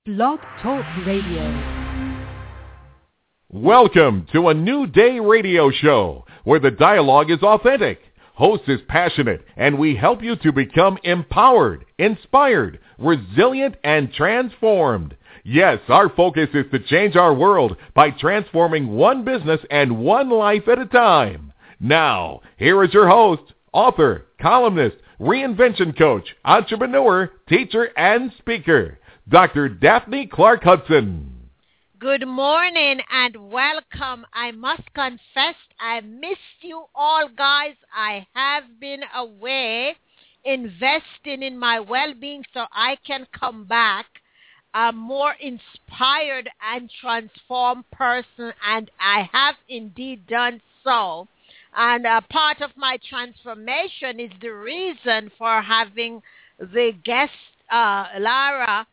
Blog Talk Radio. Welcome to a New Day radio show where the dialogue is authentic, host is passionate, and we help you to become empowered, inspired, resilient, and transformed. Yes, our focus is to change our world by transforming one business and one life at a time. Now, here is your host, author, columnist, reinvention coach, entrepreneur, teacher, and speaker, Dr. Daphne Clark Hudson. Good morning and welcome. I must confess, I missed you all, guys. I have been away investing in my well-being so I can come back a more inspired and transformed person, and I have indeed done so. And part of my transformation is the reason for having the guest, Lara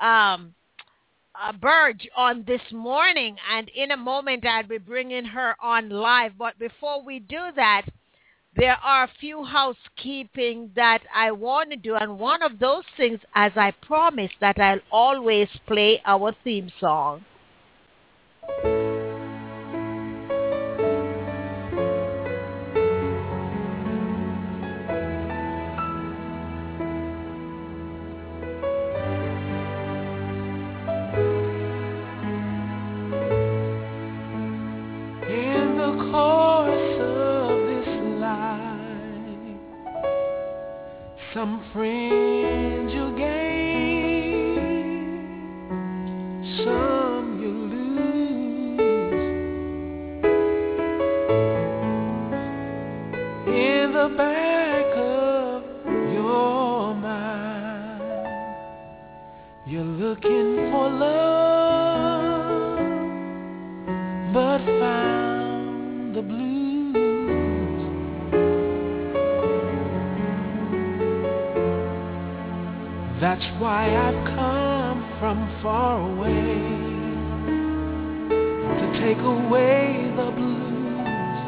Burge, on this morning. And in a moment, I'll be bringing her on live. But before we do that, there are a few housekeeping that I want to do. And one of those things, as I promised, that I'll always play our theme song. Some friends you gain, some you lose. In the back of your mind, you're looking for love, but found the blues. That's why I've come from far away to take away the blues.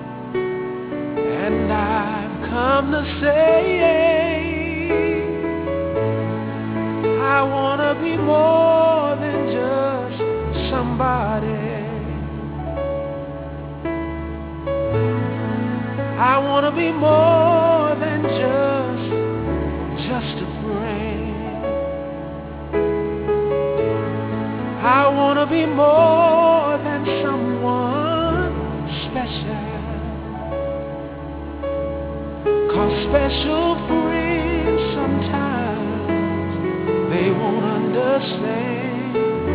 And I've come to say I want to be more than just somebody. I want to be more than just a friend. I want to be more than someone special. 'Cause special friends sometimes they won't understand.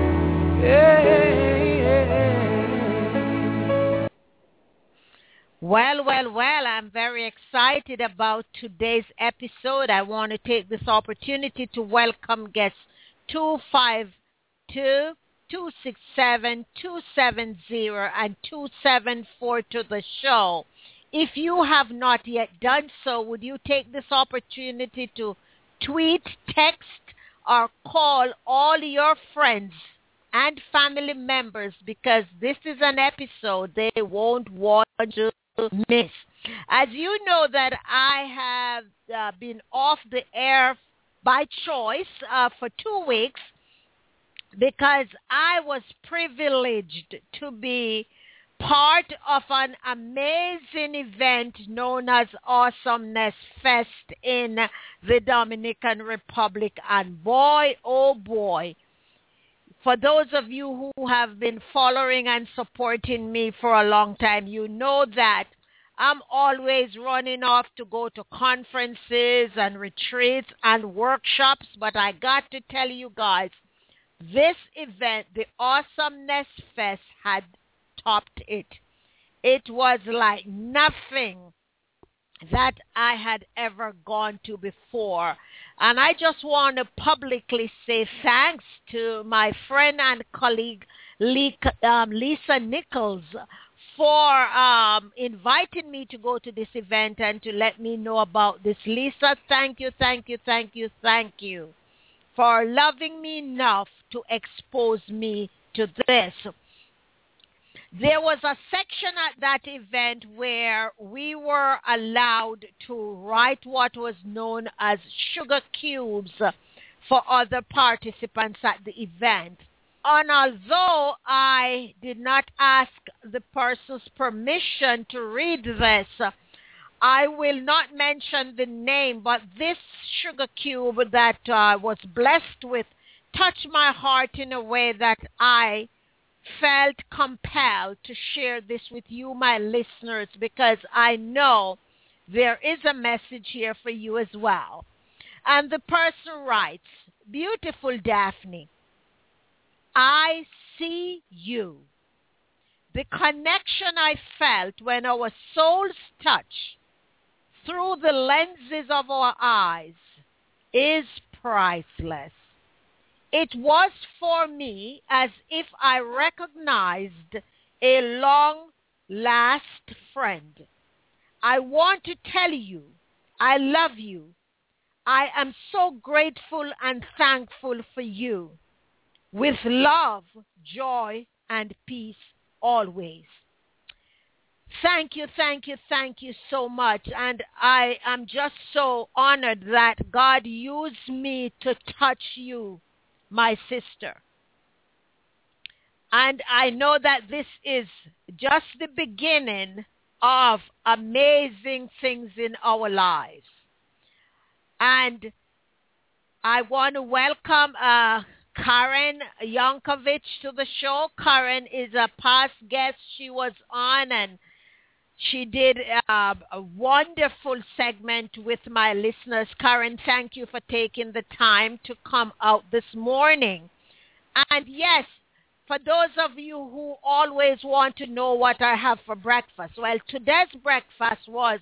Well, I'm very excited about today's episode. I want to take this opportunity to welcome guests 252-267-270 and 274 to the show. If you have not yet done so, would you take this opportunity to tweet, text, or call all your friends and family members, because this is an episode they won't want to miss. As you know that I have been off the air by choice for 2 weeks, because I was privileged to be part of an amazing event known as Awesomeness Fest in the Dominican Republic. And boy, oh boy, for those of you who have been following and supporting me for a long time, you know that I'm always running off to go to conferences and retreats and workshops. But I got to tell you guys, this event, the Awesomeness Fest, had topped it. It was like nothing that I had ever gone to before. And I just want to publicly say thanks to my friend and colleague Lisa Nichols for inviting me to go to this event and to let me know about this. Lisa, thank you for loving me enough to expose me to this. There was a section at that event where we were allowed to write what was known as sugar cubes for other participants at the event. And although I did not ask the person's permission to read this, I will not mention the name, but this sugar cube that I was blessed with touched my heart in a way that I felt compelled to share this with you, my listeners, because I know there is a message here for you as well. And the person writes, "Beautiful Daphne, I see you. The connection I felt when our souls touch through the lenses of our eyes is priceless. It was for me as if I recognized a long-lost friend. I want to tell you, I love you. I am so grateful and thankful for you. With love, joy, and peace always." Thank you so much. And I am just so honored that God used me to touch you, my sister. And I know that this is just the beginning of amazing things in our lives. And I want to welcome Karen Yankovic to the show. Karen is a past guest. She was on and she did a wonderful segment with my listeners. Karen, thank you for taking the time to come out this morning. And yes, for those of you who always want to know what I have for breakfast, well, today's breakfast was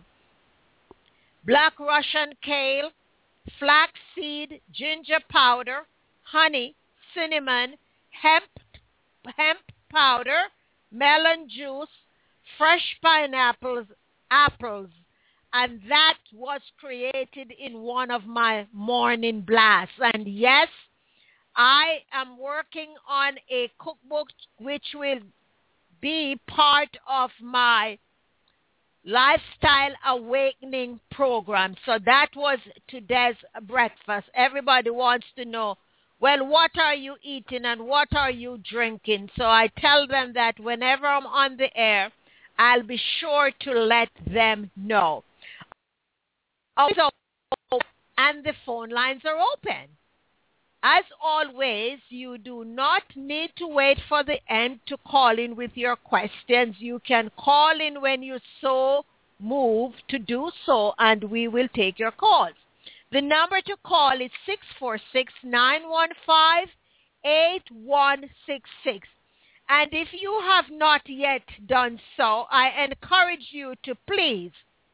black Russian kale, flaxseed, ginger powder, honey, cinnamon, hemp powder, melon juice, fresh pineapples, apples, and that was created in one of my morning blasts. And yes, I am working on a cookbook which will be part of my Lifestyle Awakening program. So that was today's breakfast. Everybody wants to know, well, what are you eating and what are you drinking? So I tell them that whenever I'm on the air, I'll be sure to let them know. Also, and the phone lines are open. As always, you do not need to wait for the end to call in with your questions. You can call in when you're so moved to do so, and we will take your calls. The number to call is 646-915-8166. And if you have not yet done so, I encourage you to please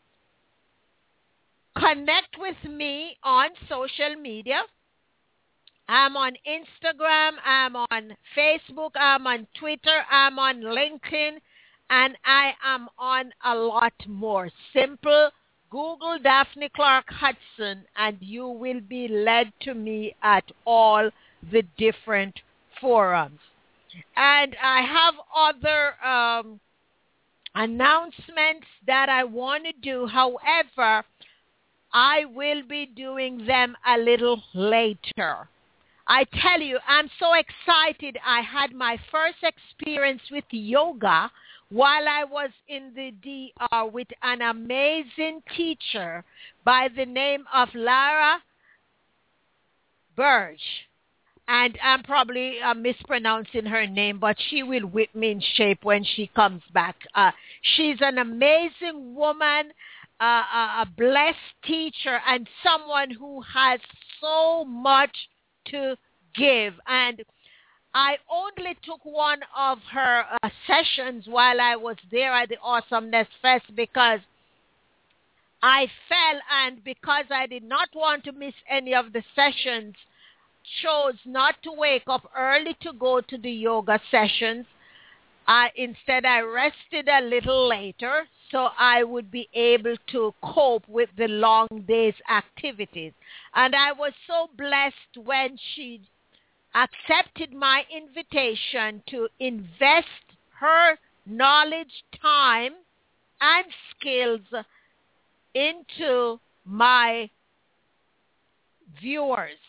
connect with me on social media. I'm on Instagram, I'm on Facebook, I'm on Twitter, I'm on LinkedIn, and I am on a lot more. Simple, Google Daphne Clark Hudson, and you will be led to me at all the different forums. And I have other announcements that I want to do. However, I will be doing them a little later. I tell you, I'm so excited. I had my first experience with yoga while I was in the DR with an amazing teacher by the name of Lara Burge. And I'm probably mispronouncing her name, but she will whip me in shape when she comes back. She's an amazing woman, a blessed teacher, and someone who has so much to give. And I only took one of her sessions while I was there at the Awesomeness Fest because I fell, and because I did not want to miss any of the sessions, chose not to wake up early to go to the yoga sessions. Instead, I rested a little later so I would be able to cope with the long day's activities. And I was so blessed when she accepted my invitation to invest her knowledge, time, and skills into my viewers.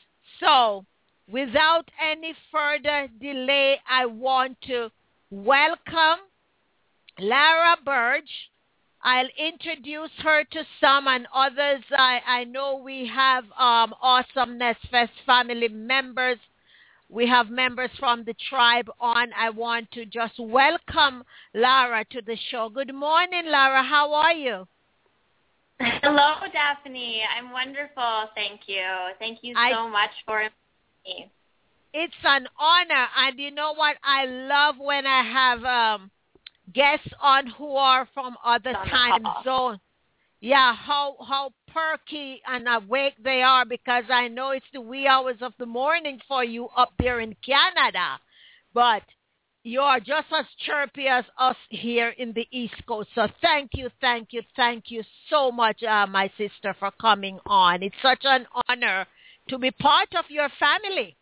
So, without any further delay, I want to welcome Lara Burge. I'll introduce her to some, and others. I know we have Awesomeness Fest family members. We have members from the tribe on. I want to just welcome Lara to the show. Good morning, Lara. How are you? Hello, Daphne. I'm wonderful. Thank you. Thank you so much for inviting me. It's an honor. And you know what? I love when I have guests on who are from other time zones. Yeah, how perky and awake they are, because I know it's the wee hours of the morning for you up there in Canada. But you are just as chirpy as us here in the East Coast. So thank you so much, my sister, for coming on. It's such an honor to be part of your family.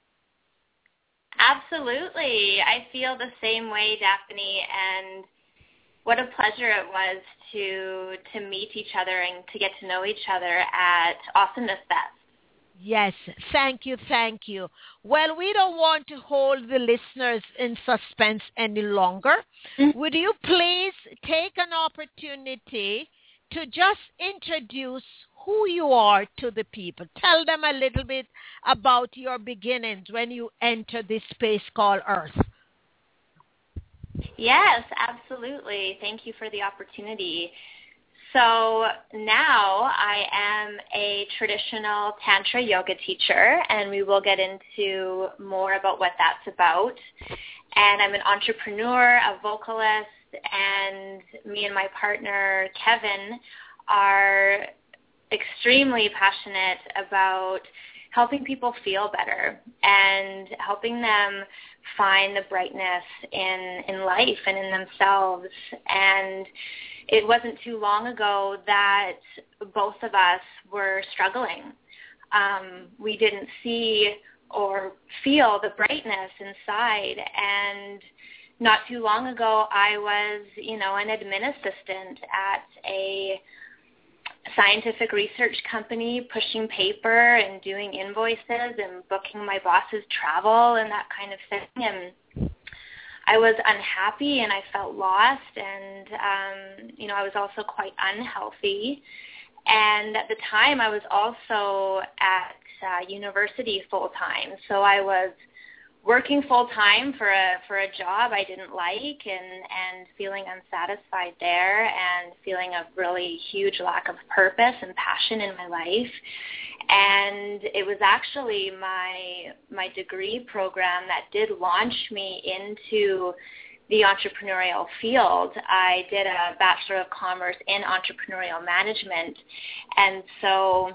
Absolutely. I feel the same way, Daphne, and what a pleasure it was to meet each other and to get to know each other at Awesomeness Fest. Yes, thank you. Well, we don't want to hold the listeners in suspense any longer. Mm-hmm. Would you please take an opportunity to just introduce who you are to the people? Tell them a little bit about your beginnings when you enter this space called Earth. Yes, absolutely. Thank you for the opportunity. So now I am a traditional Tantra yoga teacher, and we will get into more about what that's about. And I'm an entrepreneur, a vocalist, and me and my partner, Kevin, are extremely passionate about helping people feel better and helping them find the brightness in life and in themselves. And it wasn't too long ago that both of us were struggling. We didn't see or feel the brightness inside. And not too long ago, I was, an admin assistant at a scientific research company, pushing paper and doing invoices and booking my boss's travel and that kind of thing. And I was unhappy and I felt lost, and I was also quite unhealthy. And at the time, I was also at university full-time, so I was working full-time for a job I didn't like, and feeling unsatisfied there, and feeling a really huge lack of purpose and passion in my life. And it was actually my degree program that did launch me into the entrepreneurial field. I did a Bachelor of Commerce in Entrepreneurial Management, and so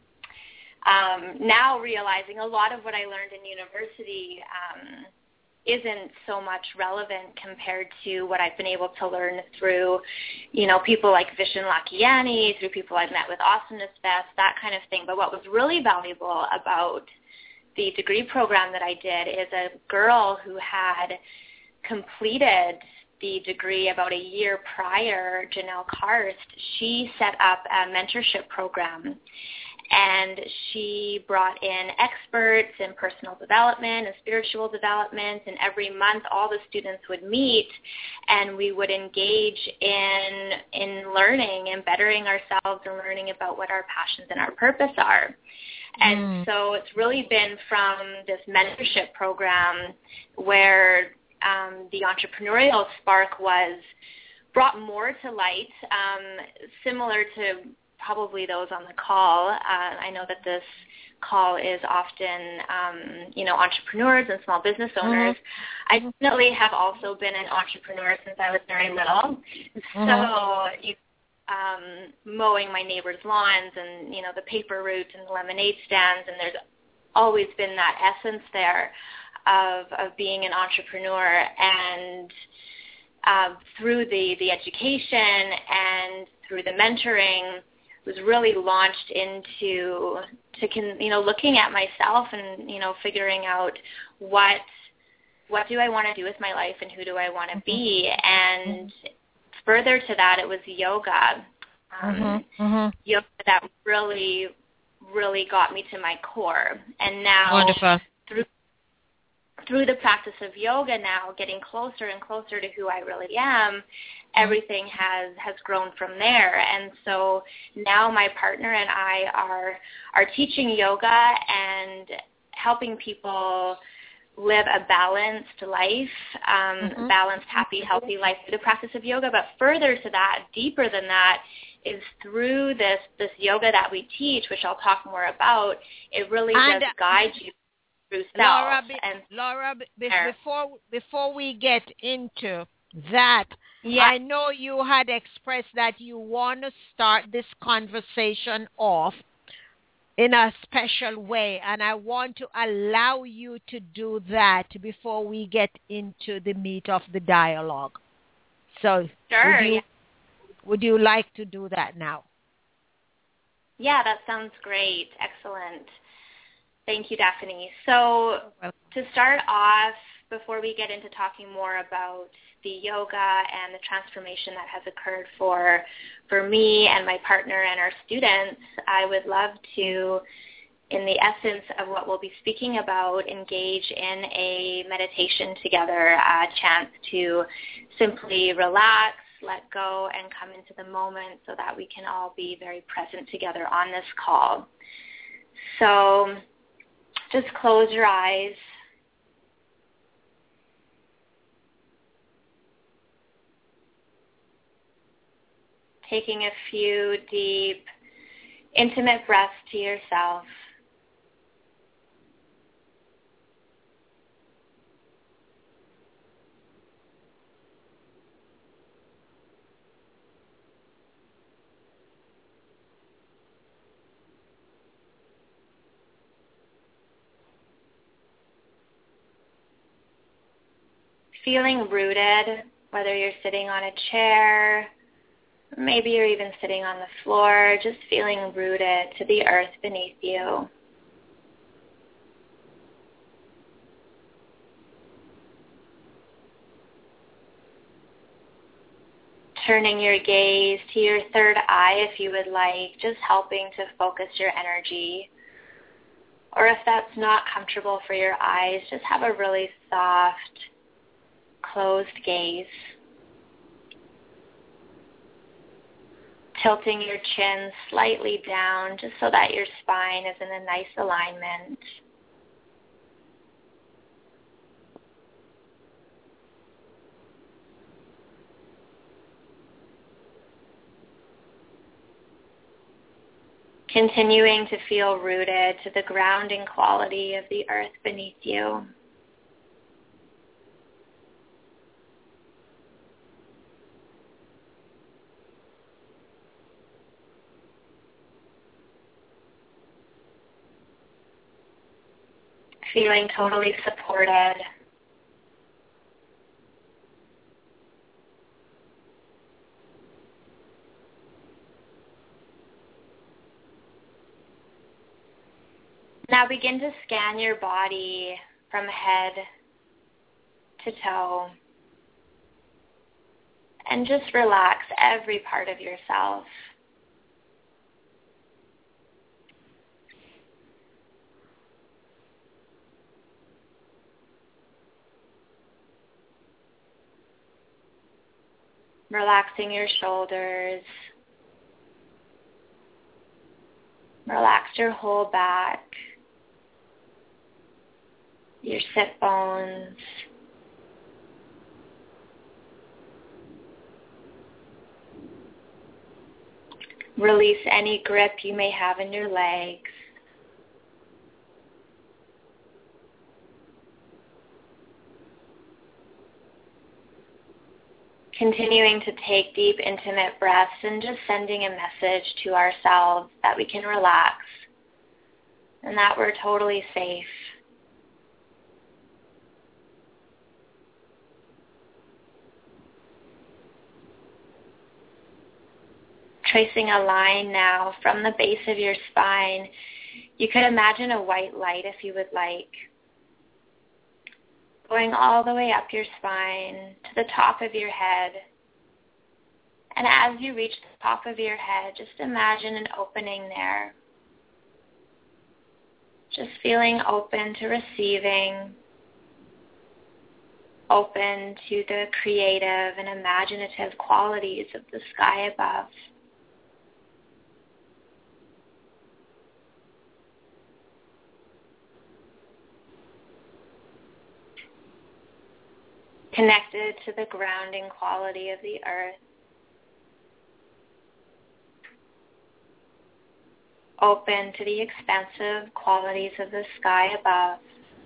now realizing a lot of what I learned in university isn't so much relevant compared to what I've been able to learn through, people like Vishen Lakhiani, through people I've met with Awesomeness Fest, that kind of thing. But what was really valuable about the degree program that I did is a girl who had completed the degree about a year prior, Janelle Karst. She set up a mentorship program, and she brought in experts in personal development and spiritual development, and every month all the students would meet, and we would engage in learning and bettering ourselves and learning about what our passions and our purpose are. And so it's really been from this mentorship program where the entrepreneurial spark was brought more to light, similar to probably those on the call. I know that this call is often, entrepreneurs and small business owners. I definitely have also been an entrepreneur since I was very little. So mowing my neighbor's lawns and, the paper route and the lemonade stands, and there's always been that essence there of being an entrepreneur. And through the education and through the mentoring, was really launched into looking at myself and figuring out what do I want to do with my life and who do I want to be. And further to that, it was yoga. Yoga that really really got me to my core. And now Wonderful. through the practice of yoga now, getting closer and closer to who I really am, everything has grown from there. And so now my partner and I are teaching yoga and helping people live a balanced life, balanced, happy, healthy life through the practice of yoga. But further to that, deeper than that, is through this yoga that we teach, which I'll talk more about, it really does guide you through self. Laura, before we get into that, I know you had expressed that you want to start this conversation off in a special way, and I want to allow you to do that before we get into the meat of the dialogue. So sure, would you like to do that now? Yeah, that sounds great. Excellent. Thank you, Daphne. So to start off, before we get into talking more about the yoga and the transformation that has occurred for me and my partner and our students, I would love to, in the essence of what we'll be speaking about, engage in a meditation together, a chance to simply relax, let go, and come into the moment so that we can all be very present together on this call. So just close your eyes. Taking a few deep, intimate breaths to yourself. Feeling rooted, whether you're sitting on a chair, maybe you're even sitting on the floor, just feeling rooted to the earth beneath you. Turning your gaze to your third eye if you would like, just helping to focus your energy. Or if that's not comfortable for your eyes, just have a really soft, closed gaze. Tilting your chin slightly down just so that your spine is in a nice alignment. Continuing to feel rooted to the grounding quality of the earth beneath you. Feeling totally supported. Now begin to scan your body from head to toe and just relax every part of yourself. Relaxing your shoulders. Relax your whole back, your sit bones. Release any grip you may have in your legs. Continuing to take deep, intimate breaths and just sending a message to ourselves that we can relax and that we're totally safe. Tracing a line now from the base of your spine. You could imagine a white light if you would like, going all the way up your spine to the top of your head. And as you reach the top of your head, just imagine an opening there. Just feeling open to receiving, open to the creative and imaginative qualities of the sky above. Connected to the grounding quality of the earth. Open to the expansive qualities of the sky above.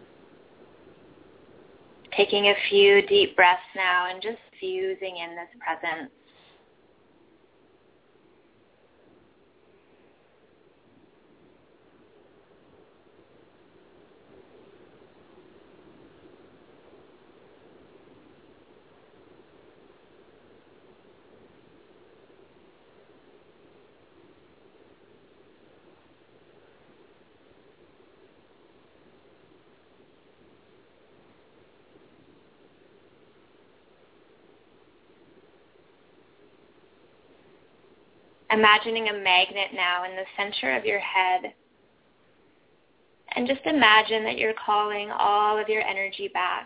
Taking a few deep breaths now and just fusing in this presence. Imagining a magnet now in the center of your head. And just imagine that you're calling all of your energy back.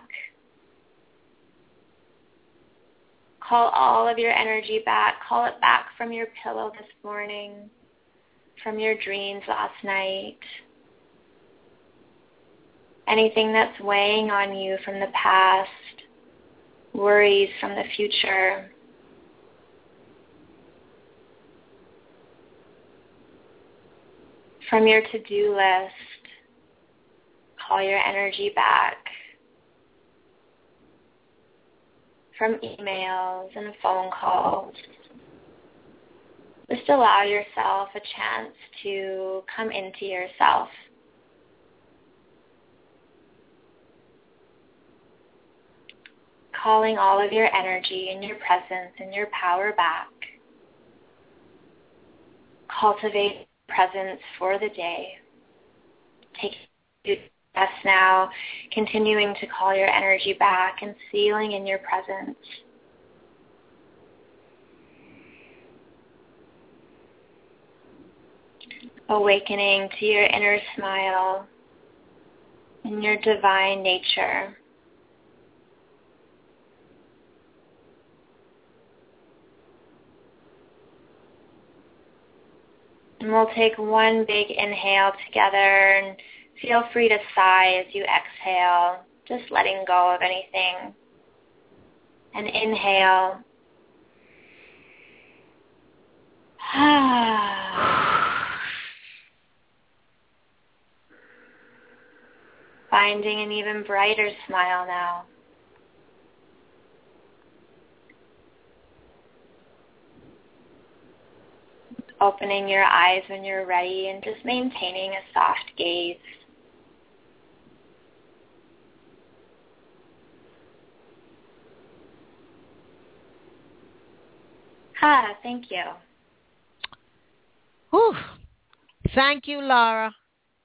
Call all of your energy back. Call it back from your pillow this morning, from your dreams last night. Anything that's weighing on you from the past, worries from the future. From your to-do list, call your energy back. From emails and phone calls, just allow yourself a chance to come into yourself. Calling all of your energy and your presence and your power back. Cultivate presence for the day. Take a breath now, continuing to call your energy back and sealing in your presence. Awakening to your inner smile and your divine nature. And we'll take one big inhale together and feel free to sigh as you exhale, just letting go of anything. And inhale. Finding an even brighter smile now. Opening your eyes when you're ready and just maintaining a soft gaze. Thank you. Whew. Thank you, Laura.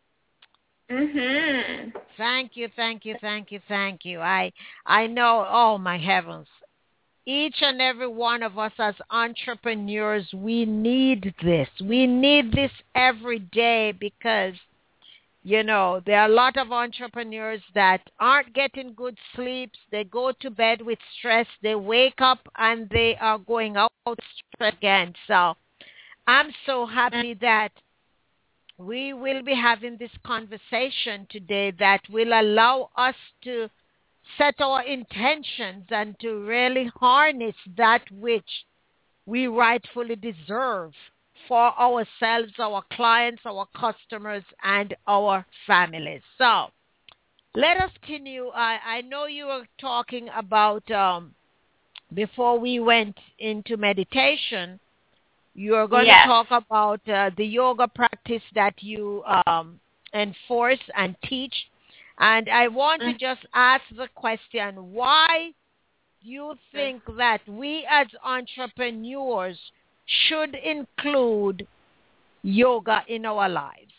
Mm-hmm. Thank you. I know, oh my heavens. Each and every one of us as entrepreneurs, we need this. We need this every day because, you know, there are a lot of entrepreneurs that aren't getting good sleeps. They go to bed with stress. They wake up and they are going out with stress again. So I'm so happy that we will be having this conversation today that will allow us to set our intentions and to really harness that which we rightfully deserve for ourselves, our clients, our customers, and our families. So let us continue. I know you were talking about, before we went into meditation, you're going to talk about the yoga practice that you enforce and teach. And I want to just ask the question, why do you think that we as entrepreneurs should include yoga in our lives?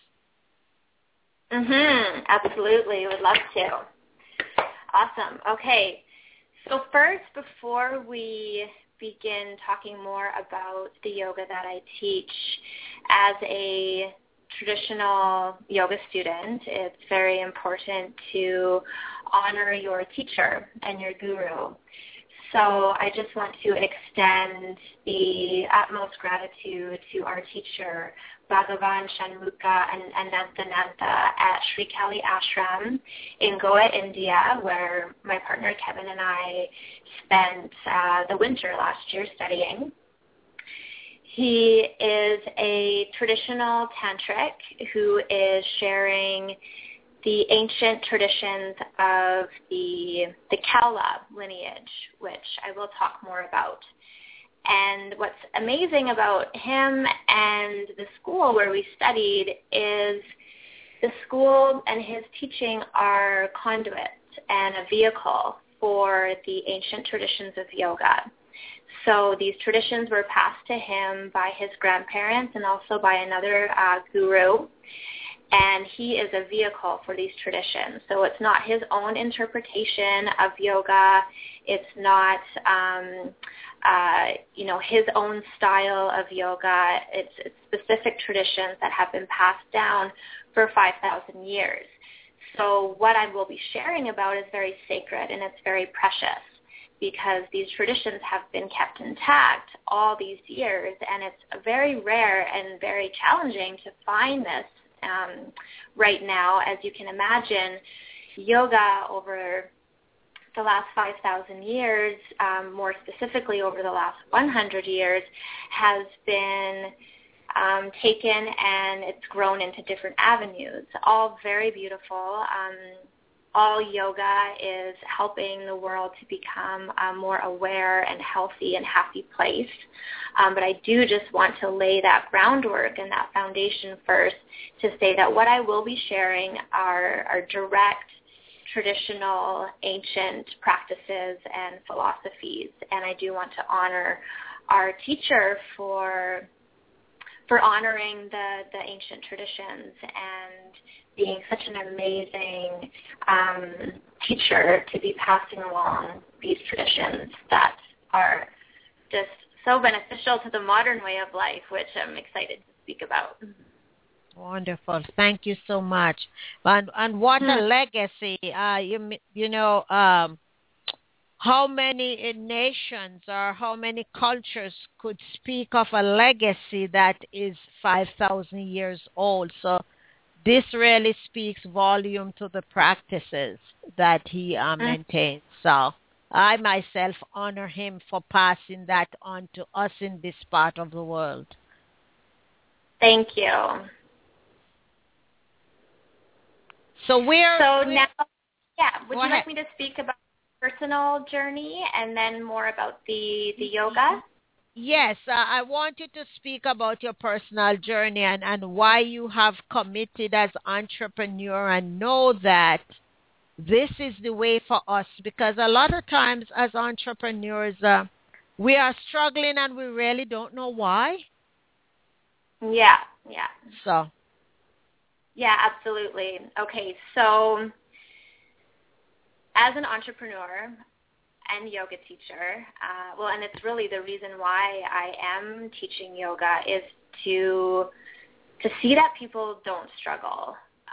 Absolutely. Would love to. Awesome. Okay. So first, before we begin talking more about the yoga that I teach as a traditional yoga student, it's very important to honor your teacher and your guru. So I just want to extend the utmost gratitude to our teacher, Bhagavan Shanmuka and Anantananta at Sri Kali Ashram in Goa, India, where my partner Kevin and I spent the winter last year studying. He is a traditional tantric who is sharing the ancient traditions of the Kaula lineage, which I will talk more about. And what's amazing about him and the school where we studied is the school and his teaching are conduits and a vehicle for the ancient traditions of yoga. So these traditions were passed to him by his grandparents and also by another guru. And he is a vehicle for these traditions. So it's not his own interpretation of yoga. It's not, his own style of yoga. It's specific traditions that have been passed down for 5,000 years. So what I will be sharing about is very sacred and it's very precious because these traditions have been kept intact all these years, and it's very rare and very challenging to find this right now. As you can imagine, yoga over the last 5,000 years, more specifically over the last 100 years, has been taken and it's grown into different avenues, all very beautiful. All yoga is helping the world to become a more aware and healthy and happy place. But I do just want to lay that groundwork and that foundation first to say that what I will be sharing are direct, traditional, ancient practices and philosophies. And I do want to honor our teacher for honoring the ancient traditions and being such an amazing teacher to be passing along these traditions that are just so beneficial to the modern way of life, which I'm excited to speak about. Wonderful. Thank you so much. And what a legacy. How many nations or how many cultures could speak of a legacy that is 5,000 years old? So this really speaks volume to the practices that he maintains. So I myself honor him for passing that on to us in this part of the world. Thank you. So now, would you like me to speak about personal journey and then more about the yoga? Yes, I want you to speak about your personal journey and why you have committed as entrepreneur and know that this is the way for us, because a lot of times as entrepreneurs, we are struggling and we really don't know why. Yeah. So. Yeah, absolutely. Okay, so as an entrepreneur and yoga teacher, and it's really the reason why I am teaching yoga is to see that people don't struggle.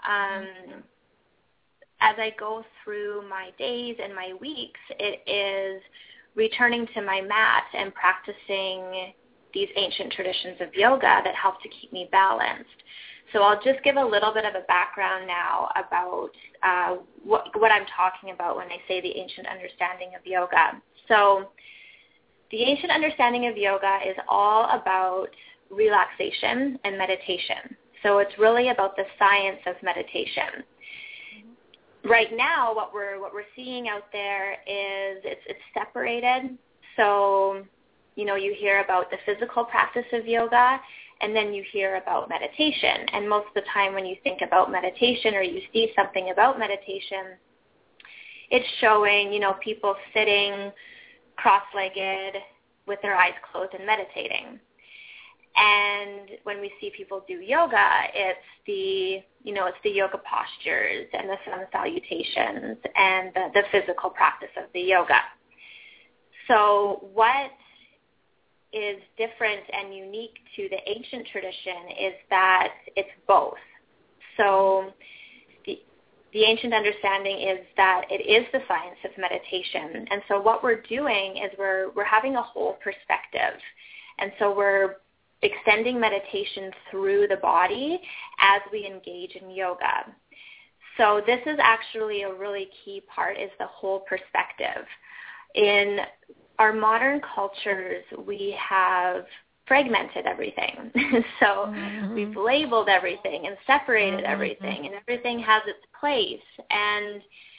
As I go through my days and my weeks, it is returning to my mat and practicing these ancient traditions of yoga that help to keep me balanced. So I'll just give a little bit of a background now about what I'm talking about when I say the ancient understanding of yoga. So the ancient understanding of yoga is all about relaxation and meditation. So it's really about the science of meditation. Right now, what we're seeing out there is it's separated. So, you hear about the physical practice of yoga, and then you hear about meditation. And most of the time when you think about meditation or you see something about meditation, it's showing, people sitting cross-legged with their eyes closed and meditating. And when we see people do yoga, it's the yoga postures and the sun salutations and the physical practice of the yoga. So what is different and unique to the ancient tradition is that it's both. So the ancient understanding is that it is the science of meditation. And so what we're doing is we're having a whole perspective. And so we're extending meditation through the body as we engage in yoga. So this is actually a really key part, is the whole perspective. In our modern cultures, we have fragmented everything. So we've labeled everything and separated everything, and everything has its place. And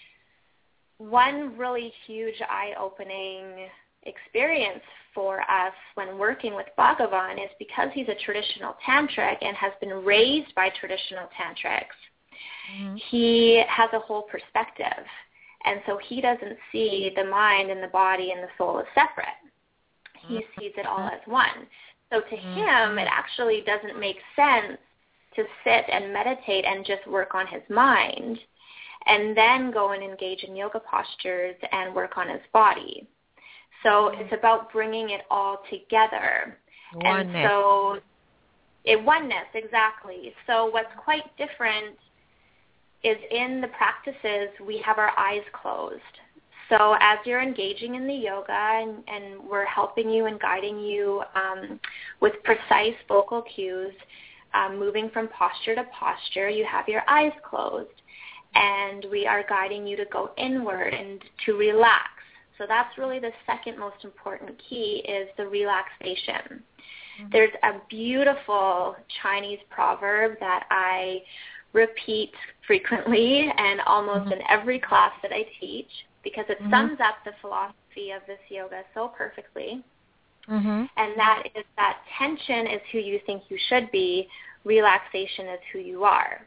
one really huge eye-opening experience for us when working with Bhagavan is because he's a traditional tantric and has been raised by traditional tantrics, he has a whole perspective. And so he doesn't see the mind and the body and the soul as separate. He sees it all as one. So to him, it actually doesn't make sense to sit and meditate and just work on his mind and then go and engage in yoga postures and work on his body. So it's about bringing it all together. Oneness. And so oneness, exactly. So what's quite different is in the practices, we have our eyes closed. So as you're engaging in the yoga and we're helping you and guiding you with precise vocal cues, moving from posture to posture, you have your eyes closed. And we are guiding you to go inward and to relax. So that's really the second most important key, is the relaxation. There's a beautiful Chinese proverb that I repeat frequently and almost in every class that I teach, because it sums up the philosophy of this yoga so perfectly. And that is that tension is who you think you should be, relaxation is who you are.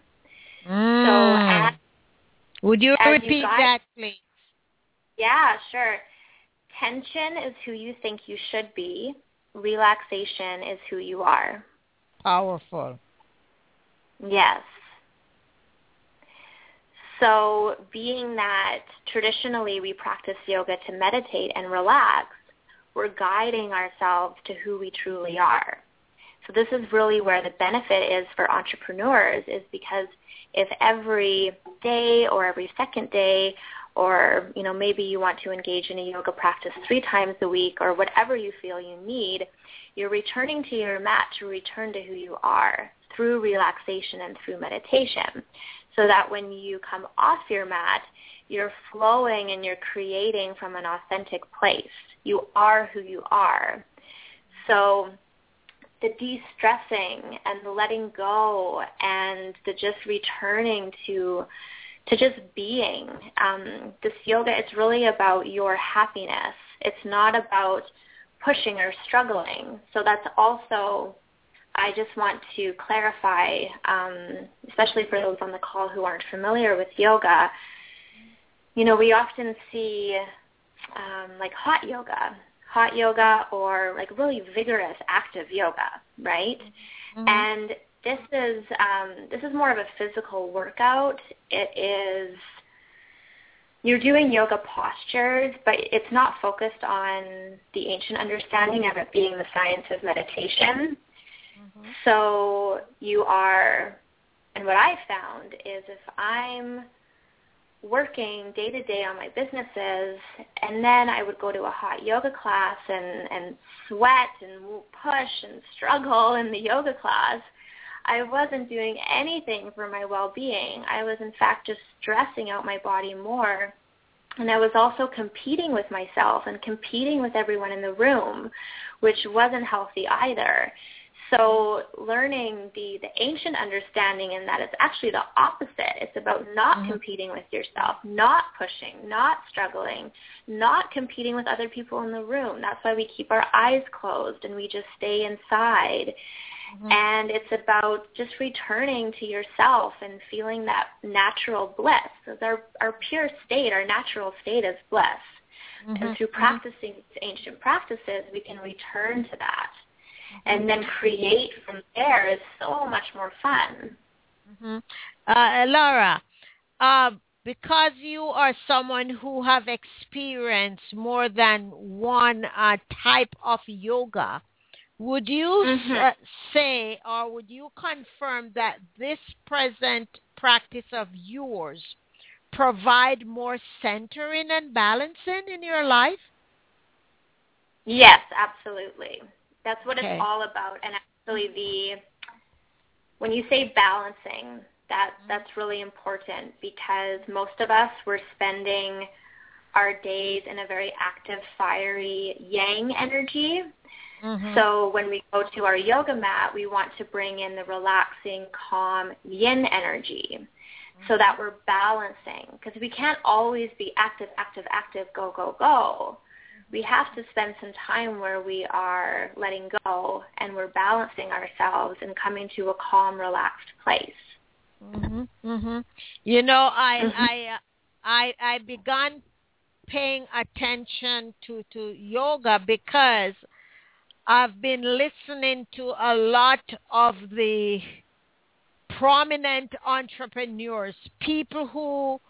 So would you repeat that, please? Yeah, sure. Tension is who you think you should be. Relaxation is who you are. Powerful. Yes. So being that traditionally we practice yoga to meditate and relax, we're guiding ourselves to who we truly are. So this is really where the benefit is for entrepreneurs, is because if every day or every second day, or maybe you want to engage in a yoga practice 3 times a week, or whatever you feel you need, you're returning to your mat to return to who you are through relaxation and through meditation. So that when you come off your mat, you're flowing and you're creating from an authentic place. You are who you are. So the de-stressing and the letting go and the just returning to just being. This yoga, it's really about your happiness. It's not about pushing or struggling. So that's also, I just want to clarify, especially for those on the call who aren't familiar with yoga, we often see like hot yoga or like really vigorous active yoga, right? And this is more of a physical workout. It is, you're doing yoga postures, but it's not focused on the ancient understanding of it being the science of meditation. So you are, and what I've found is if I'm working day to day on my businesses, and then I would go to a hot yoga class and sweat and push and struggle in the yoga class, I wasn't doing anything for my well-being. I was, in fact, just stressing out my body more. And I was also competing with myself and competing with everyone in the room, which wasn't healthy either. So learning the ancient understanding in that it's actually the opposite. It's about not competing with yourself, not pushing, not struggling, not competing with other people in the room. That's why we keep our eyes closed and we just stay inside. And it's about just returning to yourself and feeling that natural bliss. Because our pure state, our natural state is bliss. And through practicing these ancient practices, we can return to that. And then create from there is so much more fun. Laura, because you are someone who have experienced more than one type of yoga, Would you say, or would you confirm that this present practice of yours provide more centering and balancing in your life? Yes, absolutely. That's what it's all about. And actually, when you say balancing, that's really important, because most of us, we're spending our days in a very active, fiery yang energy. So when we go to our yoga mat, we want to bring in the relaxing, calm yin energy so that we're balancing, because we can't always be active, go, go, go. We have to spend some time where we are letting go and we're balancing ourselves and coming to a calm, relaxed place. You know, I began paying attention to yoga because I've been listening to a lot of the prominent entrepreneurs, people who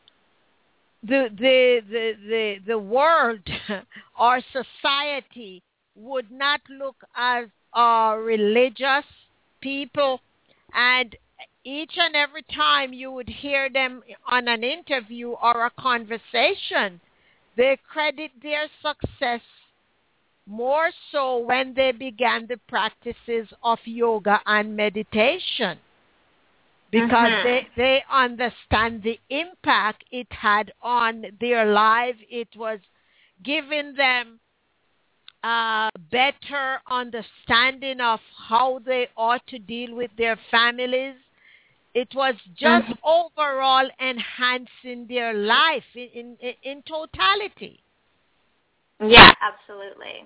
the world or society would not look as religious people, and each and every time you would hear them on an interview or a conversation, they credit their success more so when they began the practices of yoga and meditation, because they understand the impact it had on their life. It was giving them a better understanding of how they ought to deal with their families. It was just overall enhancing their life in totality. Yeah, absolutely.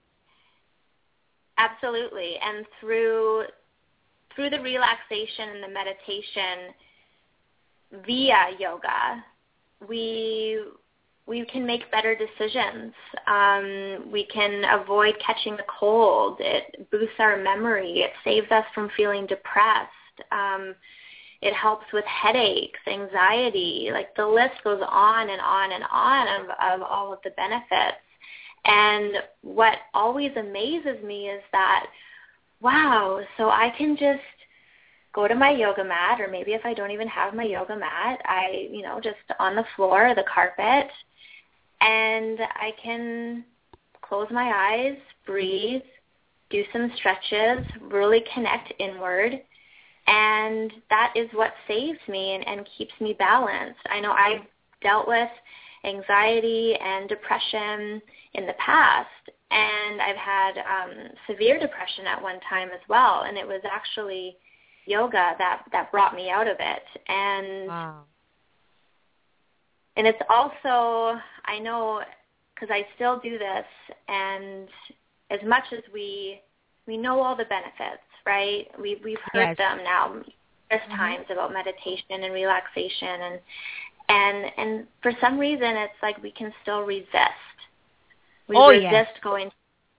Absolutely. And through the relaxation and the meditation via yoga, we can make better decisions. We can avoid catching a cold. It boosts our memory. It saves us from feeling depressed. It helps with headaches, anxiety. Like, the list goes on and on and on of all of the benefits. And what always amazes me is that, wow, so I can just go to my yoga mat, or maybe if I don't even have my yoga mat, just on the floor, the carpet, and I can close my eyes, breathe, do some stretches, really connect inward, and that is what saves me and keeps me balanced. I know I've dealt with anxiety and depression in the past, and I've had severe depression at one time as well, and it was actually yoga that brought me out of it. And wow. And it's also, I know, because I still do this, and as much as we know all the benefits, right? We've heard them now numerous times about meditation and relaxation, and for some reason it's like we can still resist. We resist going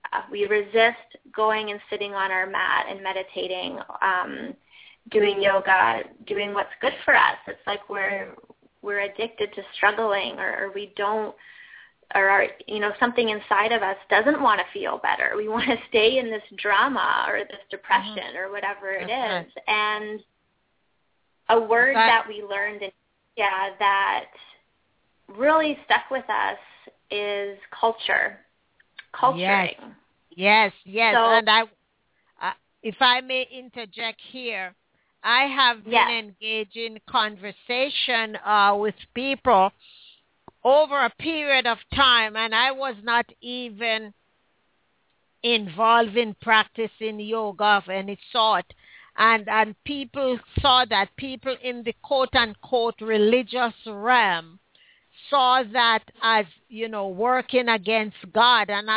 and sitting on our mat and meditating, doing yoga, doing what's good for us. It's like we're addicted to struggling, or we don't, or something inside of us doesn't want to feel better. We want to stay in this drama or this depression or whatever it is. And a word that we learned in India that really stuck with us is culturing. Yes. So, and if I may interject here, I have been engaged in conversation with people over a period of time, and I was not even involved in practicing yoga of any sort. And people saw that, people in the quote-unquote religious realm saw that as, working against God. And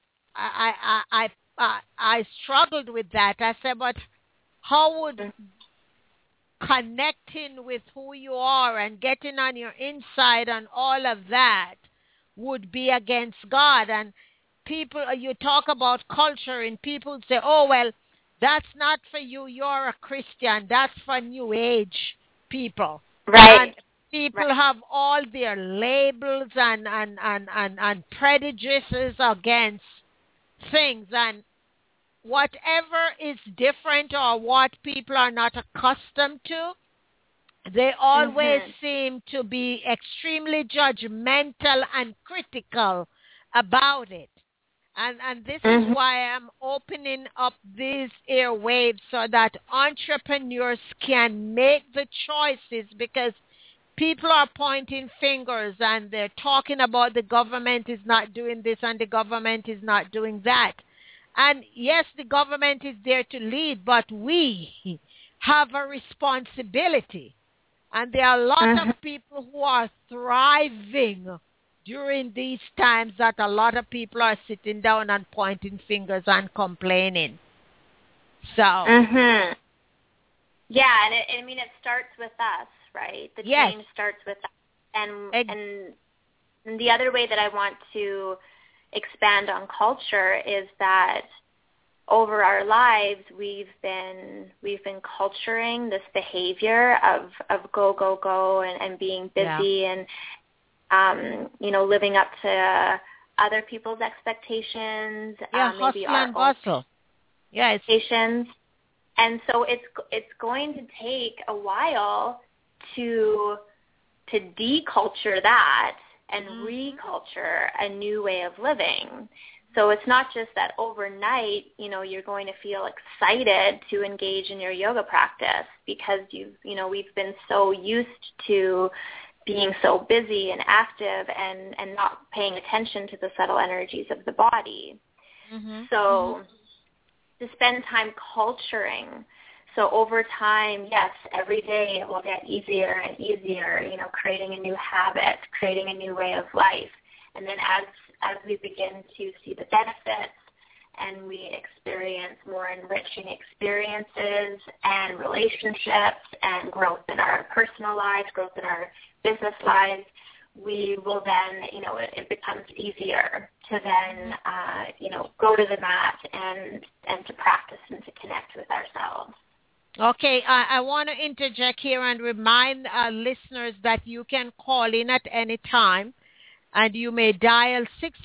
I struggled with that. I said, but how would connecting with who you are and getting on your inside and all of that would be against God? And people, you talk about culture, and people say, oh, well, that's not for you. You're a Christian. That's for New Age people. Right. And people have all their labels and prejudices against things. And whatever is different or what people are not accustomed to, they always seem to be extremely judgmental and critical about it. And this is why I'm opening up these airwaves so that entrepreneurs can make the choices, because people are pointing fingers and they're talking about the government is not doing this and the government is not doing that. And yes, the government is there to lead, but we have a responsibility. And there are a lot of people who are thriving during these times that a lot of people are sitting down and pointing fingers and complaining. So. Yeah, and it starts with us, right? The change starts with us. And the other way that I want to expand on culture is that over our lives we've been culturing this behavior of go and being busy and living up to other people's expectations, maybe our and bustle. Expectations. And so it's going to take a while to deculture that and reculture a new way of living. So it's not just that overnight, you're going to feel excited to engage in your yoga practice because we've been so used to being so busy and active and not paying attention to the subtle energies of the body. So to spend time culturing. So over time, yes, every day it will get easier and easier, creating a new habit, creating a new way of life. And then as we begin to see the benefits and we experience more enriching experiences and relationships and growth in our personal lives, growth in our business lives, we will then, it becomes easier to then, go to the mat and to practice and to connect with ourselves. Okay, I want to interject here and remind listeners that you can call in at any time, and you may dial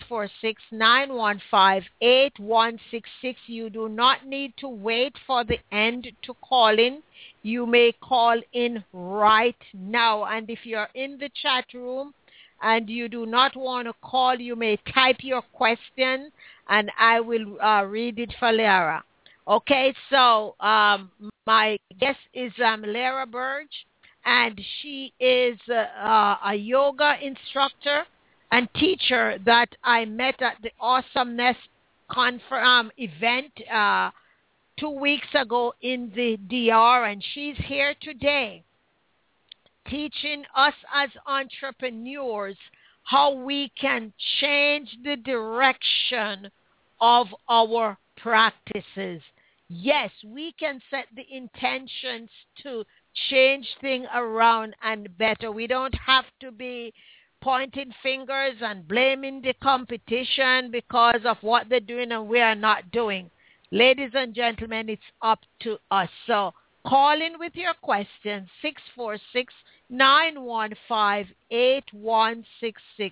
646-915-8166. You do not need to wait for the end to call in. You may call in right now. And if you're in the chat room and you do not want to call, you may type your question, and I will read it for Lara. Okay, so my guest is Lara Burge, and she is a yoga instructor and teacher that I met at the Awesomeness event 2 weeks ago in the DR, and she's here today teaching us as entrepreneurs how we can change the direction of our practices. Yes, we can set the intentions to change things around and better. We don't have to be pointing fingers and blaming the competition because of what they're doing and we are not doing. Ladies and gentlemen, it's up to us. So call in with your questions, 646-915-8166,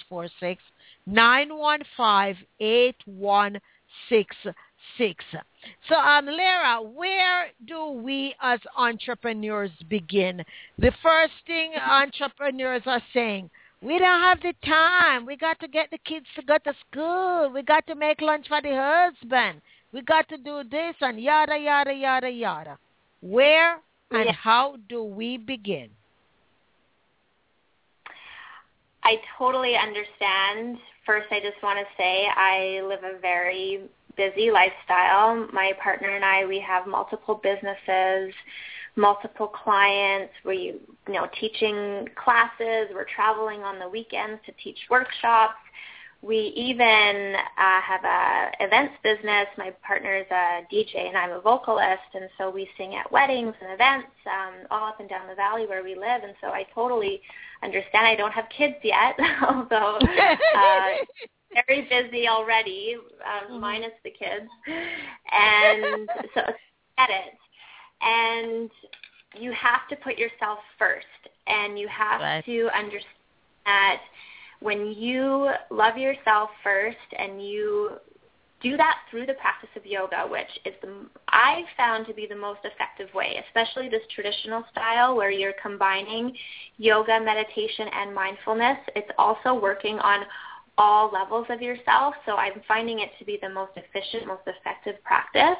646-915-8166. So, Lara, where do we as entrepreneurs begin? The first thing entrepreneurs are saying, we don't have the time. We got to get the kids to go to school. We got to make lunch for the husband. We got to do this and yada, yada, yada, yada. Where and how do we begin? I totally understand. First, I just want to say I live a very busy lifestyle. My partner and I, we have multiple businesses, multiple clients. We, teaching classes. We're traveling on the weekends to teach workshops. We even have a events business. My partner is a DJ and I'm a vocalist, and so we sing at weddings and events all up and down the valley where we live. And so I totally understand. I don't have kids yet, although very busy already, minus the kids. And so I get it. And you have to put yourself first, and you have to understand that when you love yourself first and you do that through the practice of yoga, which is I found to be the most effective way, especially this traditional style where you're combining yoga, meditation, and mindfulness. It's also working on all levels of yourself, so I'm finding it to be the most efficient, most effective practice.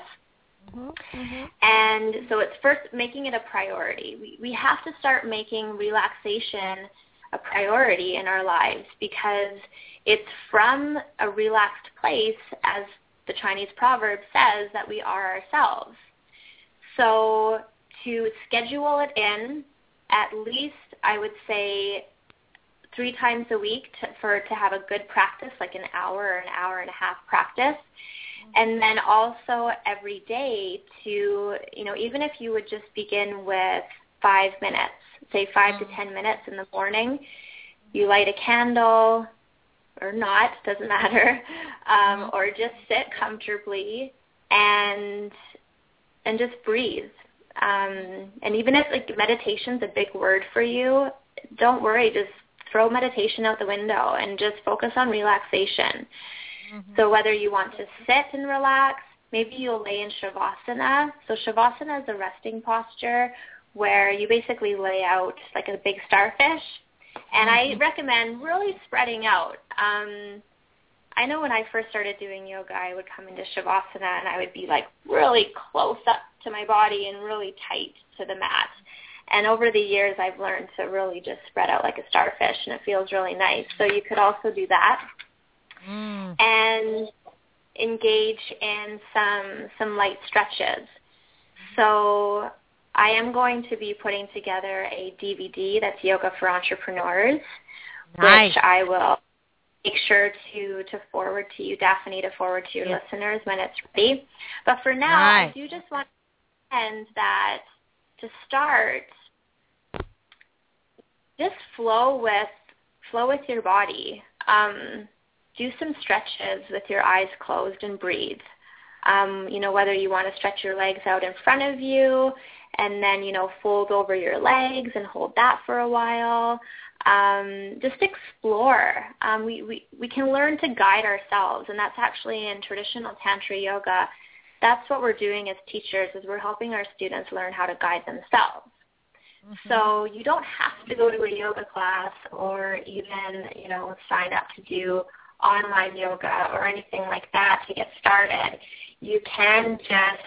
And so it's first making it a priority. We have to start making relaxation a priority in our lives because it's from a relaxed place, as the Chinese proverb says, that we are ourselves. So to schedule it in at least, I would say, 3 times a week to have a good practice, like an hour or an hour and a half practice. And then also every day to, even if you would just begin with 5 minutes, say 5 to 10 minutes in the morning, you light a candle or not, doesn't matter, or just sit comfortably and just breathe. And even if meditation's a big word for you, don't worry, just throw meditation out the window and just focus on relaxation. So whether you want to sit and relax, maybe you'll lay in Shavasana. So Shavasana is a resting posture where you basically lay out like a big starfish. And I recommend really spreading out. I know when I first started doing yoga, I would come into Shavasana and I would be like really close up to my body and really tight to the mat. And over the years, I've learned to really just spread out like a starfish, and it feels really nice. So you could also do that. And engage in some light stretches. So I am going to be putting together a DVD that's Yoga for Entrepreneurs, which I will make sure to forward to you, Daphne, to forward to your listeners when it's ready. But for now, I do just want to end that to start, just flow with your body. Do some stretches with your eyes closed and breathe. Whether you want to stretch your legs out in front of you and then, fold over your legs and hold that for a while. Just explore. We can learn to guide ourselves, and that's actually in traditional Tantra yoga. That's what we're doing as teachers, is we're helping our students learn how to guide themselves. So you don't have to go to a yoga class or even, sign up to do online yoga or anything like that to get started. You can just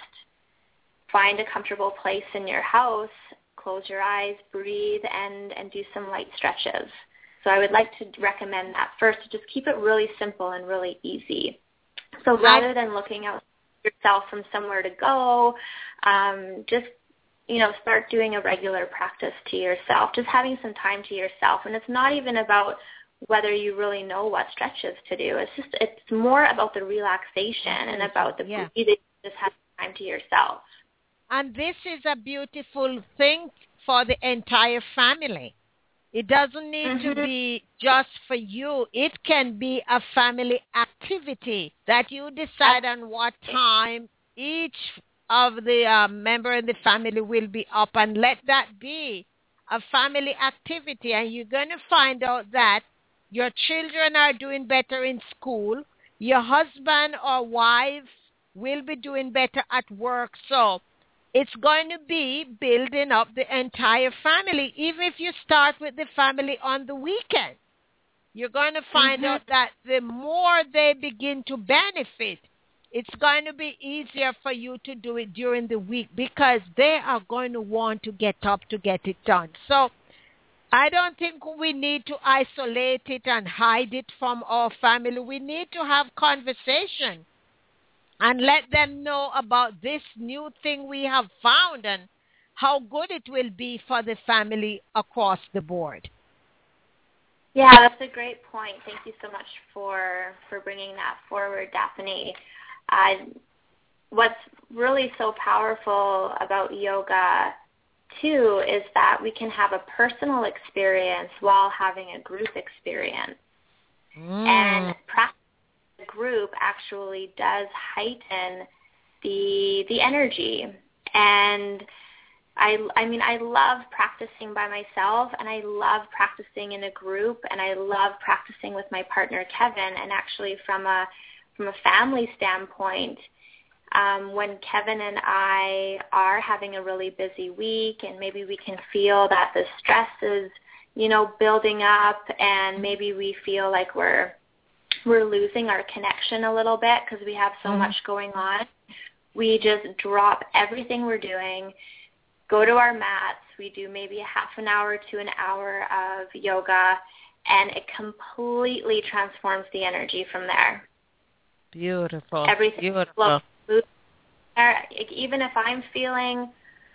find a comfortable place in your house, close your eyes, breathe, and do some light stretches. So I would like to recommend that first. Just keep it really simple and really easy. So rather than looking out yourself from somewhere to go, just start doing a regular practice to yourself, just having some time to yourself. And it's not even about whether you really know what stretches to do. It's more about the relaxation and about the breathing, just have time to yourself. And this is a beautiful thing for the entire family. It doesn't need to be just for you. It can be a family activity that you decide on what time each of the member in the family will be up, and let that be a family activity. And you're going to find out that your children are doing better in school. Your husband or wife will be doing better at work. So it's going to be building up the entire family. Even if you start with the family on the weekend, you're going to find out that the more they begin to benefit, it's going to be easier for you to do it during the week because they are going to want to get up to get it done. So I don't think we need to isolate it and hide it from our family. We need to have conversation and let them know about this new thing we have found and how good it will be for the family across the board. Yeah, that's a great point. Thank you so much for bringing that forward, Daphne. What's really so powerful about yoga, too, is that we can have a personal experience while having a group experience. And practice in a group actually does heighten the energy. And I love practicing by myself, and I love practicing in a group, and I love practicing with my partner, Kevin. And actually from a from a family standpoint, when Kevin and I are having a really busy week and maybe we can feel that the stress is, building up, and maybe we feel like we're losing our connection a little bit because we have so much going on, we just drop everything we're doing, go to our mats. We do maybe a half an hour to an hour of yoga, and it completely transforms the energy from there. Beautiful. Everything Beautiful. flows. Even if I'm feeling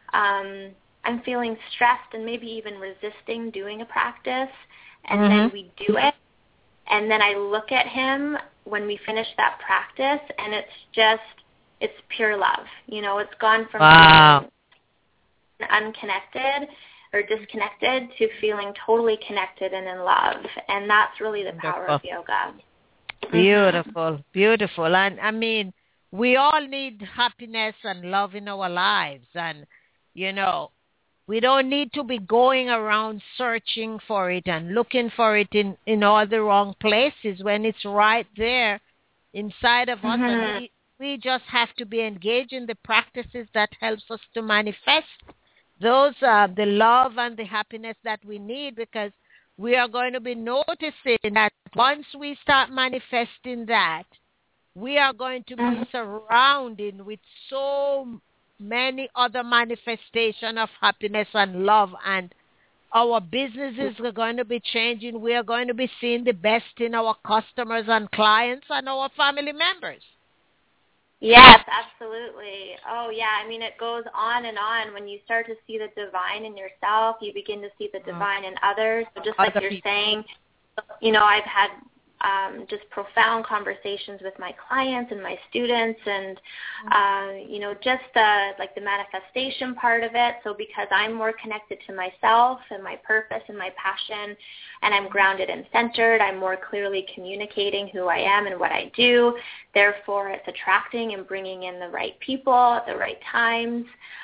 stressed and maybe even resisting doing a practice, and then we do it, and then I look at him when we finish that practice, and it's pure love. It's gone from being unconnected or disconnected to feeling totally connected and in love, and that's really the power of yoga. Beautiful, beautiful. And I mean, we all need happiness and love in our lives, and we don't need to be going around searching for it and looking for it in all the wrong places when it's right there inside of us. And we just have to be engaged in the practices that helps us to manifest those the love and the happiness that we need, because we are going to be noticing that once we start manifesting that, we are going to be surrounded with so many other manifestations of happiness and love, and our businesses are going to be changing. We are going to be seeing the best in our customers and clients and our family members. Yes, absolutely. Oh, yeah. I mean, it goes on and on. When you start to see the divine in yourself, you begin to see the divine in others. So just like you're saying, I've had just profound conversations with my clients and my students, and just the manifestation part of it. So because I'm more connected to myself and my purpose and my passion, and I'm grounded and centered, I'm more clearly communicating who I am and what I do. Therefore, it's attracting and bringing in the right people at the right times.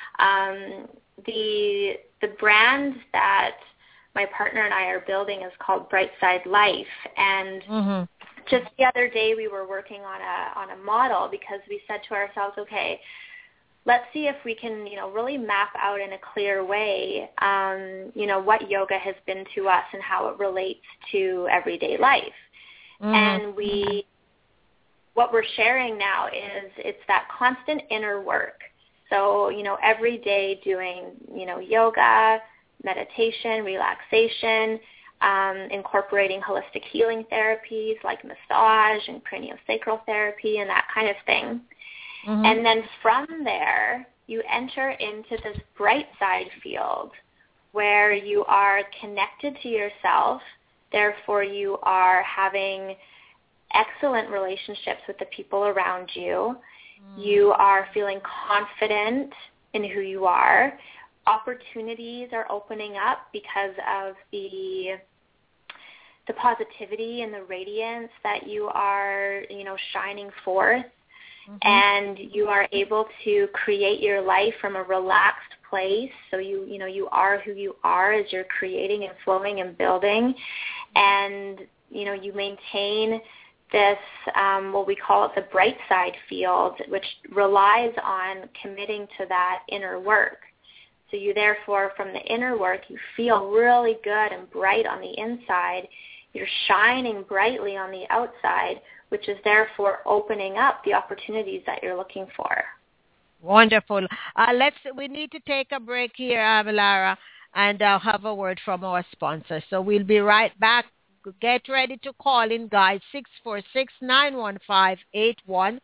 The brand that my partner and I are building is called Brightside Life, and just the other day we were working on a model, because we said to ourselves, okay, let's see if we can really map out in a clear way what yoga has been to us and how it relates to everyday life. And what we're sharing now is it's that constant inner work. So every day doing yoga, meditation, relaxation, incorporating holistic healing therapies like massage and craniosacral therapy and that kind of thing. And then from there, you enter into this bright side field where you are connected to yourself. Therefore, you are having excellent relationships with the people around you. You are feeling confident in who you are. Opportunities are opening up because of the positivity and the radiance that you are, shining forth. And you are able to create your life from a relaxed place. So you are who you are as you're creating and flowing and building. And, you maintain this, what we call it the bright side field, which relies on committing to that inner work. So you therefore, from the inner work, you feel really good and bright on the inside. You're shining brightly on the outside, which is therefore opening up the opportunities that you're looking for. Wonderful. We need to take a break here, Lara, and I'll have a word from our sponsor. So we'll be right back. Get ready to call in, guys, 646-915-8166.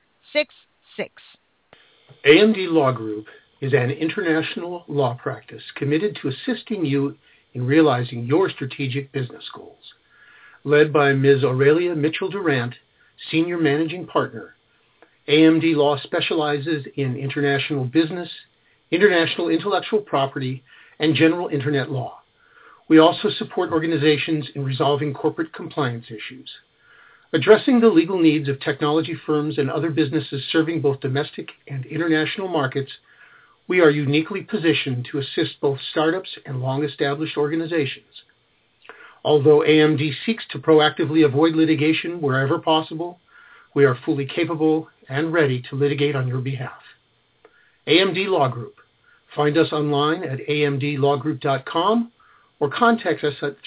AMD Law Group is an international law practice committed to assisting you in realizing your strategic business goals. Led by Ms. Aurelia Mitchell-Durant, Senior Managing Partner, AMD Law specializes in international business, international intellectual property, and general Internet law. We also support organizations in resolving corporate compliance issues. Addressing the legal needs of technology firms and other businesses serving both domestic and international markets, we are uniquely positioned to assist both startups and long-established organizations. Although AMD seeks to proactively avoid litigation wherever possible, We are fully capable and ready to litigate on your behalf. AMD Law Group. Find us online at amdlawgroup.com or contact us at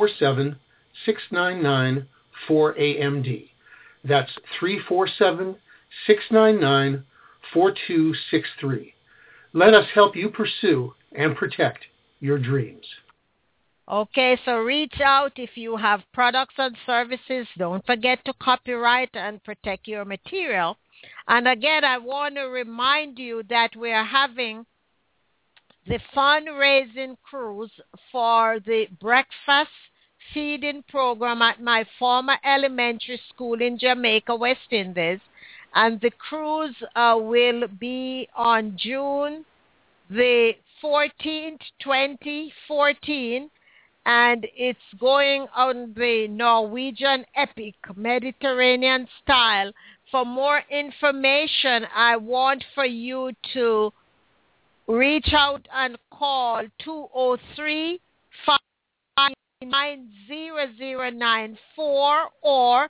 347-699-4AMD. That's 347-699-4263. Let us help you pursue and protect your dreams. Okay, so reach out if you have products and services. Don't forget to copyright and protect your material. And again, I want to remind you that we are having the fundraising cruise for the breakfast feeding program at my former elementary school in Jamaica, West Indies. And the cruise will be on June the 14th, 2014. And it's going on the Norwegian Epic Mediterranean style. For more information, I want for you to reach out and call 203-599-0094 or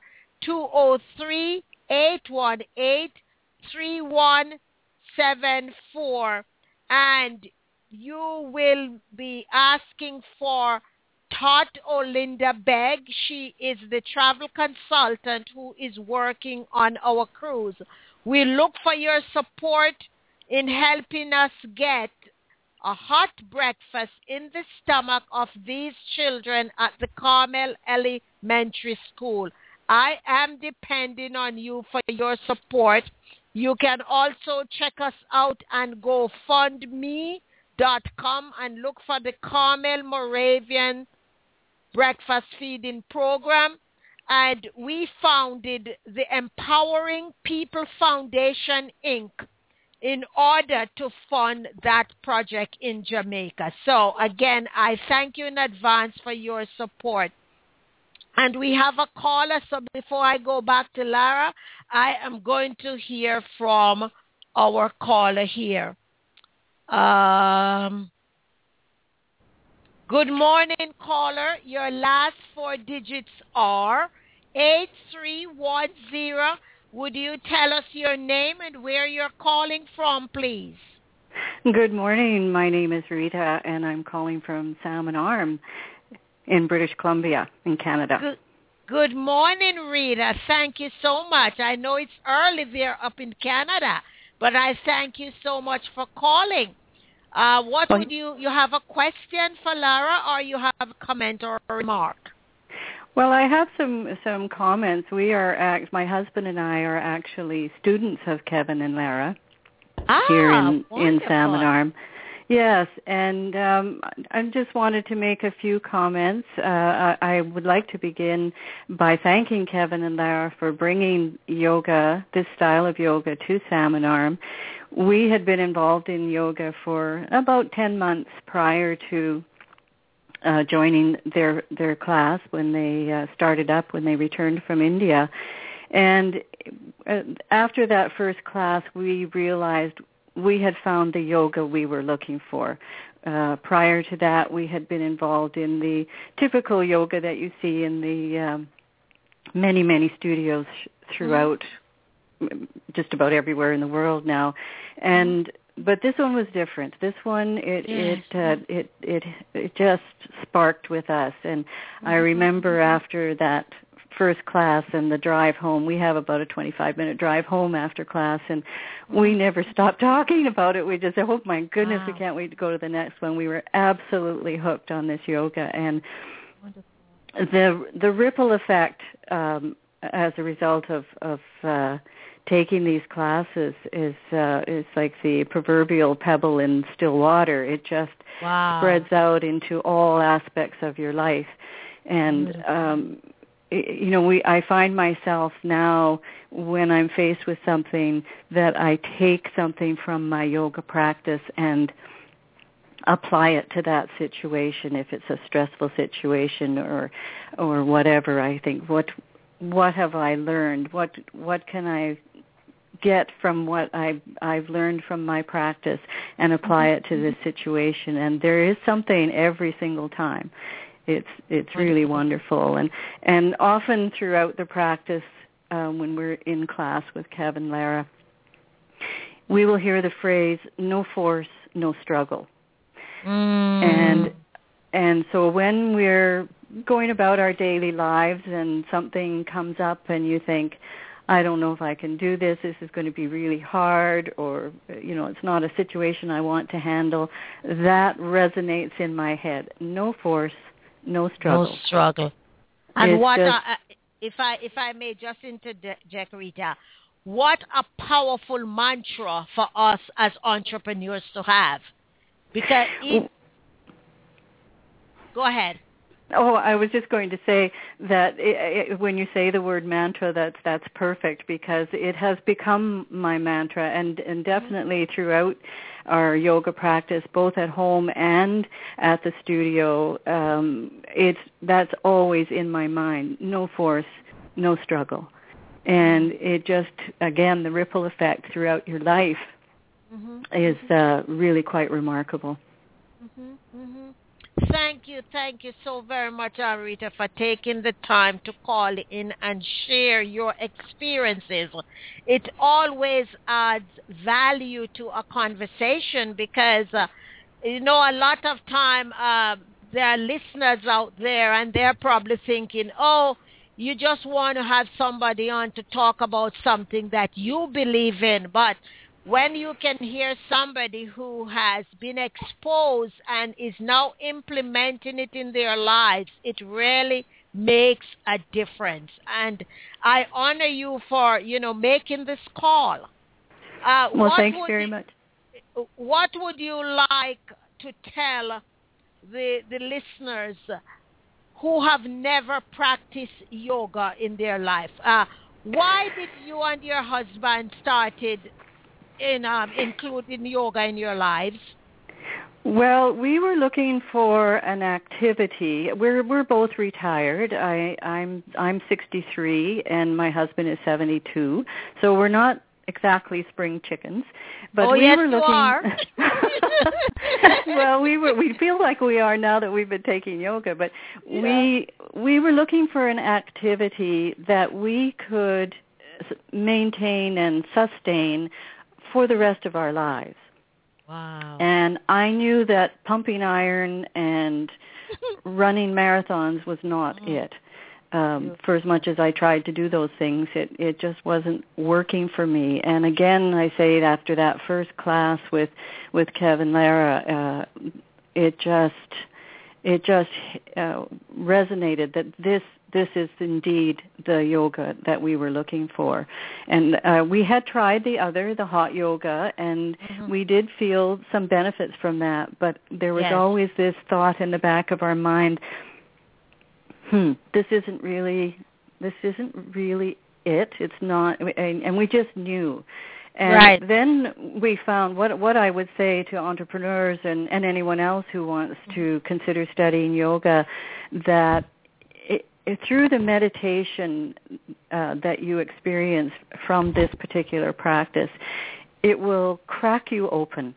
203-818-3174. And you will be asking for Todd Olinda Begg. She is the travel consultant who is working on our cruise. We look for your support in helping us get a hot breakfast in the stomach of these children at the Carmel Elementary School. I am depending on you for your support. You can also check us out on GoFundMe.com and look for the Carmel Moravian Breakfast Feeding Program. And we founded the Empowering People Foundation, Inc. in order to fund that project in Jamaica. So again, I thank you in advance for your support. And we have a caller, so before I go back to Lara, I am going to hear from our caller here. Good morning, caller. Your last four digits are 8310. Would you tell us your name and where you're calling from, please? Good morning. My name is Rita, and I'm calling from Salmon Arm in British Columbia in Canada. Good morning, Rita. Thank you so much. I know it's early there up in Canada, but I thank you so much for calling. Would you have a question for Lara, or you have a comment or a remark? Well, I have some comments. My husband and I are actually students of Kevin and Lara here in Salmon Arm. Yes, and I just wanted to make a few comments. I would like to begin by thanking Kevin and Lara for bringing yoga, this style of yoga, to Salmon Arm. We had been involved in yoga for about 10 months prior to joining their class when they started up, when they returned from India. And after that first class, we realized we had found the yoga we were looking for. Prior to that, we had been involved in the typical yoga that you see in the many, many studios throughout just about everywhere in the world now. But this one was different. This one, it just sparked with us. And I remember after that first class and the drive home, we have about a 25-minute drive home after class, and we never stopped talking about it. We just said, oh, my goodness, we can't wait to go to the next one. We were absolutely hooked on this yoga. And the ripple effect as a result of taking these classes is like the proverbial pebble in still water. It just spreads out into all aspects of your life. And I find myself now, when I'm faced with something, that I take something from my yoga practice and apply it to that situation. If it's a stressful situation or whatever, I think, what have I learned? What can I get from what I've learned from my practice and apply it to this situation? And there is something every single time. It's really wonderful. And often throughout the practice, when we're in class with Kev and Lara, we will hear the phrase, no force, no struggle. And so when we're going about our daily lives and something comes up and you think, I don't know if I can do this, this is going to be really hard, or, it's not a situation I want to handle, that resonates in my head. No force, no struggle. No struggle. And if I may just interject, Rita, what a powerful mantra for us as entrepreneurs to have. Because go ahead. Oh, I was just going to say that when you say the word mantra, that's perfect, because it has become my mantra, and definitely throughout our yoga practice, both at home and at the studio, that's always in my mind. No force, no struggle. And it just, again, the ripple effect throughout your life is really quite remarkable. Thank you so very much, Rita, for taking the time to call in and share your experiences. It always adds value to a conversation because, a lot of time there are listeners out there and they're probably thinking, oh, you just want to have somebody on to talk about something that you believe in, but when you can hear somebody who has been exposed and is now implementing it in their lives, it really makes a difference. And I honor you for, making this call. Well, thanks very much. What would you like to tell the listeners who have never practiced yoga in their life? Why did you and your husband started including yoga in your lives? Well, we were looking for an activity. We're both retired. I'm 63 and my husband is 72. So we're not exactly spring chickens. But we were looking. You are. Well, we feel like we are now that we've been taking yoga, but we were looking for an activity that we could maintain and sustain for the rest of our lives. Wow. And I knew that pumping iron and running marathons was not it. For as much as I tried to do those things, it just wasn't working for me. And again, I say after that first class with Kev and Lara, it just resonated that this is indeed the yoga that we were looking for. And we had tried the hot yoga, and we did feel some benefits from that, but there was always this thought in the back of our mind, this isn't really it. It's not, and we just knew. And then we found what I would say to entrepreneurs and anyone else who wants to consider studying yoga, that through the meditation that you experience from this particular practice, it will crack you open.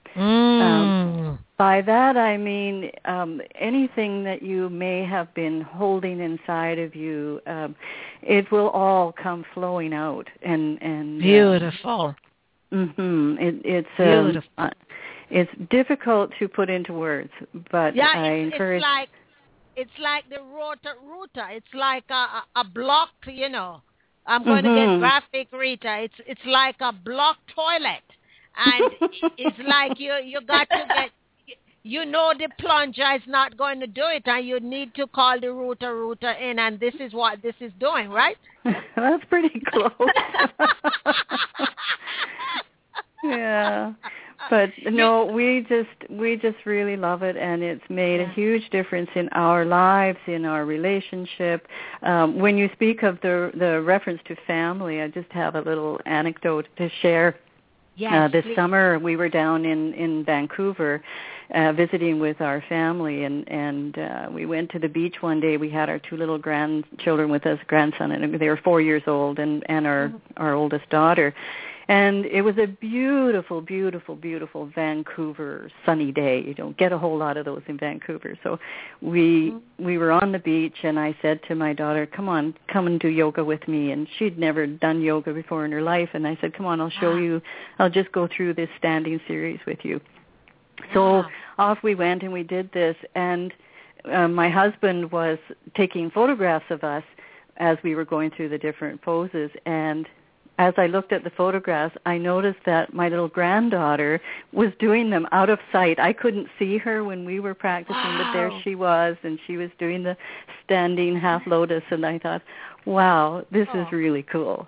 By that I mean anything that you may have been holding inside of you, it will all come flowing out. And beautiful. It's beautiful. It's difficult to put into words, but I encourage. It's like the rota. It's like a block, I'm going to get graphic, Rita. It's like a blocked toilet. And it's like you got to get, the plunger is not going to do it, and you need to call the rota in, and this is what this is doing, right? That's pretty close. Yeah. But no, we just really love it, and it's made a huge difference in our lives, in our relationship. When you speak of the reference to family, I just have a little anecdote to share. This summer we were down in Vancouver visiting with our family, and we went to the beach one day. We had our two little grandchildren with us, grandson, and they were 4 years old, and our oldest daughter. And it was a beautiful, beautiful, beautiful Vancouver sunny day. You don't get a whole lot of those in Vancouver. So we were on the beach, and I said to my daughter, come and do yoga with me. And she'd never done yoga before in her life. And I said, come on, I'll show you. I'll just go through this standing series with you. So off we went, and we did this. And my husband was taking photographs of us as we were going through the different poses. And as I looked at the photographs, I noticed that my little granddaughter was doing them out of sight. I couldn't see her when we were practicing, but there she was, and she was doing the standing half lotus, and I thought, wow, this is really cool.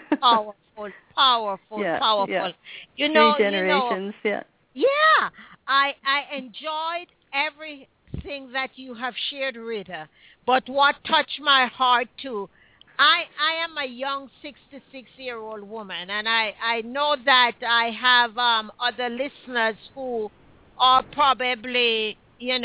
Powerful. Yeah. You know, Three generations, Yeah, I enjoyed everything that you have shared, Rita, but what touched my heart too, I am a young 66-year-old woman, and I know that I have other listeners who are probably,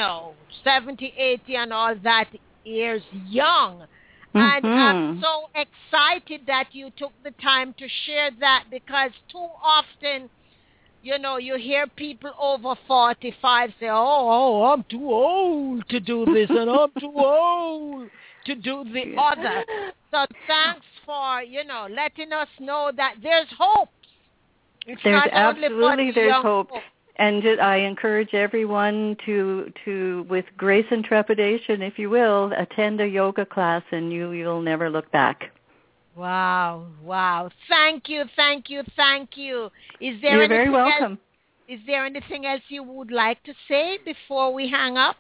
70, 80 and all that years young. And I'm so excited that you took the time to share that, because too often, you hear people over 45 say, oh, I'm too old to do this, and I'm too old to do the other. So thanks for, letting us know that there's hope. There's hope. And I encourage everyone to, with grace and trepidation, if you will, attend a yoga class, and you'll never look back. Wow. Thank you. You're very welcome. Is there anything else you would like to say before we hang up?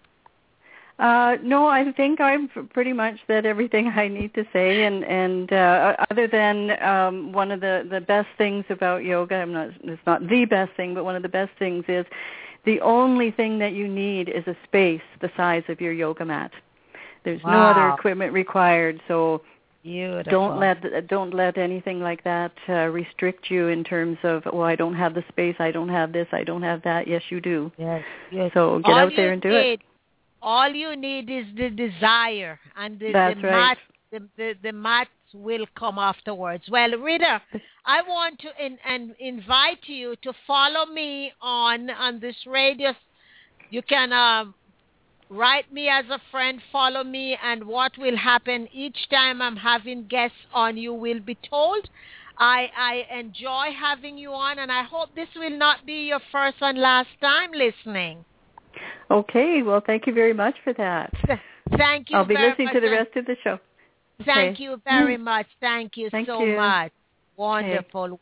No, I think I've pretty much said everything I need to say, and other than one of the best things about yoga, it's not the best thing, but one of the best things is the only thing that you need is a space the size of your yoga mat. There's no other equipment required, so beautiful. Don't let anything like that restrict you in terms of, I don't have the space, I don't have this, I don't have that. Yes, you do. Yes. So get out there and do it. All you need is the desire, and the mat will come afterwards. Well, Rita, I want to invite you to follow me on this radio. You can write me as a friend, follow me, and what will happen each time I'm having guests on, you will be told. I enjoy having you on, and I hope this will not be your first and last time listening. Okay, well, thank you very much for that. Thank you. I'll be listening to the rest of the show. Thank you very much. Thank you so much. Wonderful.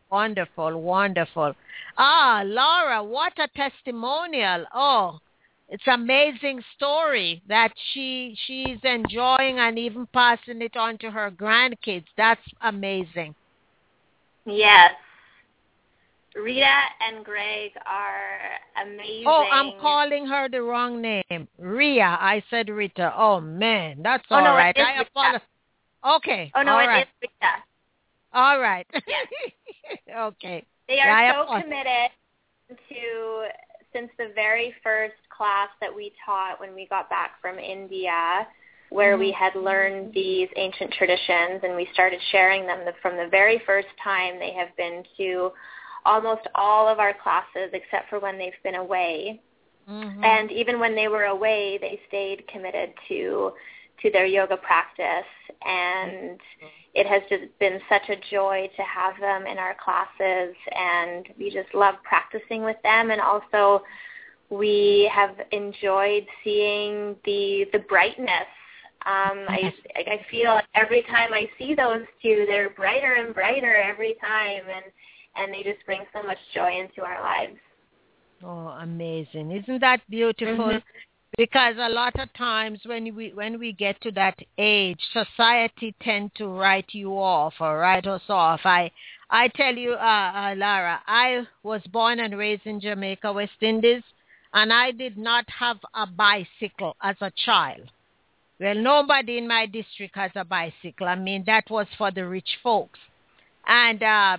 Laura, what a testimonial. Oh, it's an amazing story that she's enjoying and even passing it on to her grandkids. That's amazing. Yes. Rita and Greg are amazing. Oh, I'm calling her the wrong name. Ria. I said Rita. Oh, man. That's all right. I apologize. Okay. Oh, no, it is Rita. All right. Yes. Okay. They are so committed to, since the very first class that we taught when we got back from India, where we had learned these ancient traditions, and we started sharing them from the very first time. They have been to almost all of our classes except for when they've been away. And even when they were away, they stayed committed to their yoga practice. And it has just been such a joy to have them in our classes, and we just love practicing with them. And also we have enjoyed seeing the brightness. I feel like every time I see those two, they're brighter and brighter every time, and they just bring so much joy into our lives. Oh, amazing. Isn't that beautiful? Because a lot of times when we get to that age, society tend to write you off or write us off. I tell you, Lara, I was born and raised in Jamaica, West Indies, and I did not have a bicycle as a child. Well, nobody in my district has a bicycle. I mean, that was for the rich folks. And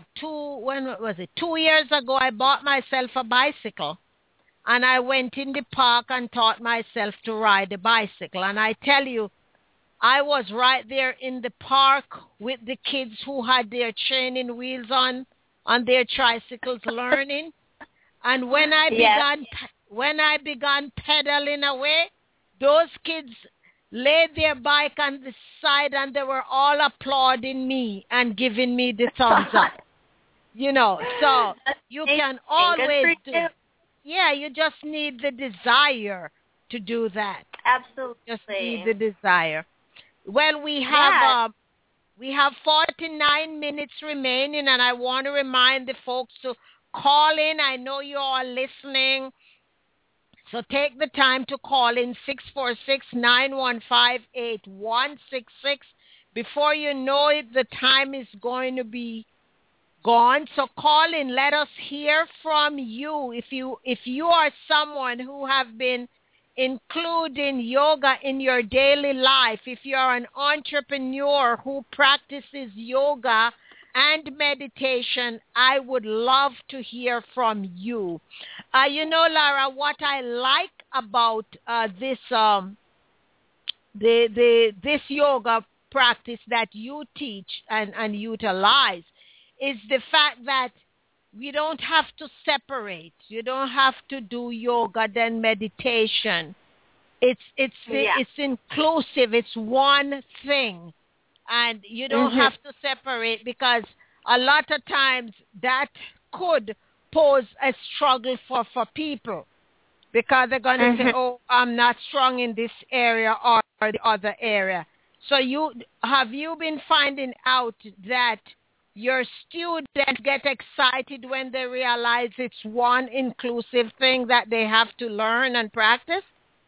2 years ago, I bought myself a bicycle. And I went in the park and taught myself to ride a bicycle. And I tell you, I was right there in the park with the kids who had their training wheels on. on their tricycles learning. And when I began pedaling away, those kids laid their bike on the side and they were all applauding me and giving me the thumbs up. So you can always do. Yeah, you just need the desire to do that. Absolutely. Just need the desire. Well, we have 49 minutes remaining, and I want to remind the folks to call in. I know you are listening, so take the time to call in 646-915-8166. Before you know it, the time is going to be gone. So call in. Let us hear from you. If you are someone who have been including yoga in your daily life, if you are an entrepreneur who practices yoga and meditation, I would love to hear from you. Lara, what I like about this yoga practice that you teach and utilize is the fact that we don't have to separate. You don't have to do yoga then meditation. It's inclusive. It's one thing. And you don't have to separate, because a lot of times that could pose a struggle for people, because they're going to say, oh, I'm not strong in this area or the other area. So have you been finding out that your students get excited when they realize it's one inclusive thing that they have to learn and practice?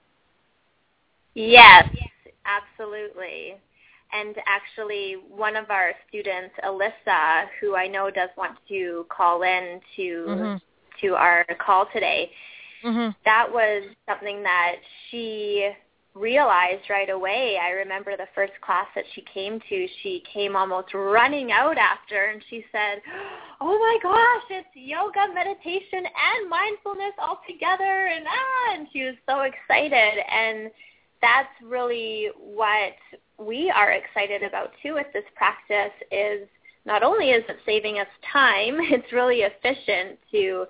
Yes, absolutely. And actually, one of our students, Alyssa, who I know does want to call in to our call today, that was something that she realized right away. I remember the first class that she came almost running out after, and she said, oh my gosh, it's yoga, meditation, and mindfulness all together, and she was so excited. And that's really what we are excited about too with this practice, is not only is it saving us time, it's really efficient to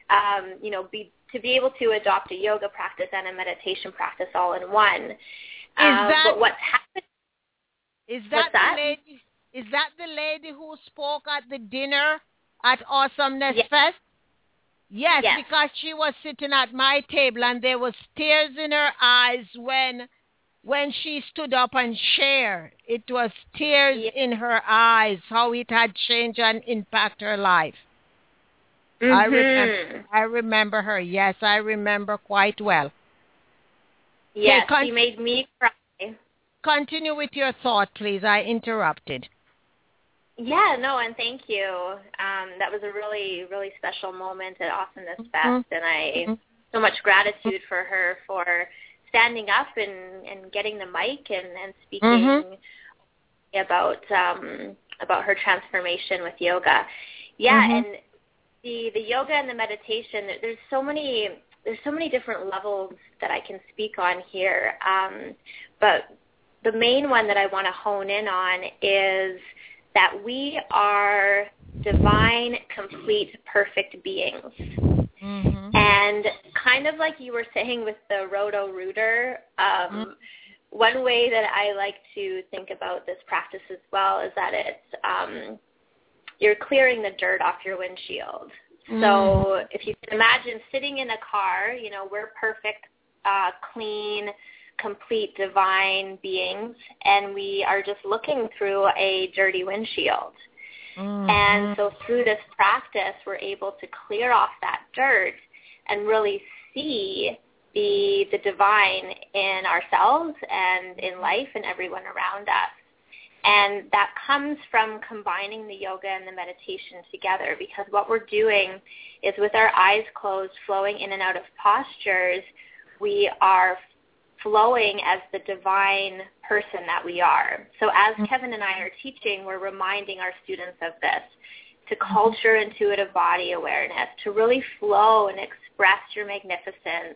be able to adopt a yoga practice and a meditation practice all in one. But what's happened? Is that the lady who spoke at the dinner at Awesomeness Fest? Yes, because she was sitting at my table and there was tears in her eyes when she stood up and shared. It was tears in her eyes, how it had changed and impacted her life. I remember her. Yes, I remember quite well. Yes, she made me cry. Continue with your thought, please. I interrupted. Yeah, no, and thank you. That was a really, really special moment at Awesomeness Fest, and I so much gratitude for her for standing up and getting the mic and speaking about her transformation with yoga. Yeah, and the yoga and the meditation, there's so many different levels that I can speak on here. But the main one that I want to hone in on is that we are divine, complete, perfect beings. And kind of like you were saying with the Roto-Rooter, one way that I like to think about this practice as well is that it's you're clearing the dirt off your windshield. So if you can imagine sitting in a car, we're perfect, clean, complete, divine beings, and we are just looking through a dirty windshield. And so through this practice, we're able to clear off that dirt and really see the divine in ourselves and in life and everyone around us. And that comes from combining the yoga and the meditation together, because what we're doing is with our eyes closed, flowing in and out of postures, we are flowing as the divine person that we are. So as Kevin and I are teaching, we're reminding our students of this, to culture intuitive body awareness, to really flow and express your magnificence,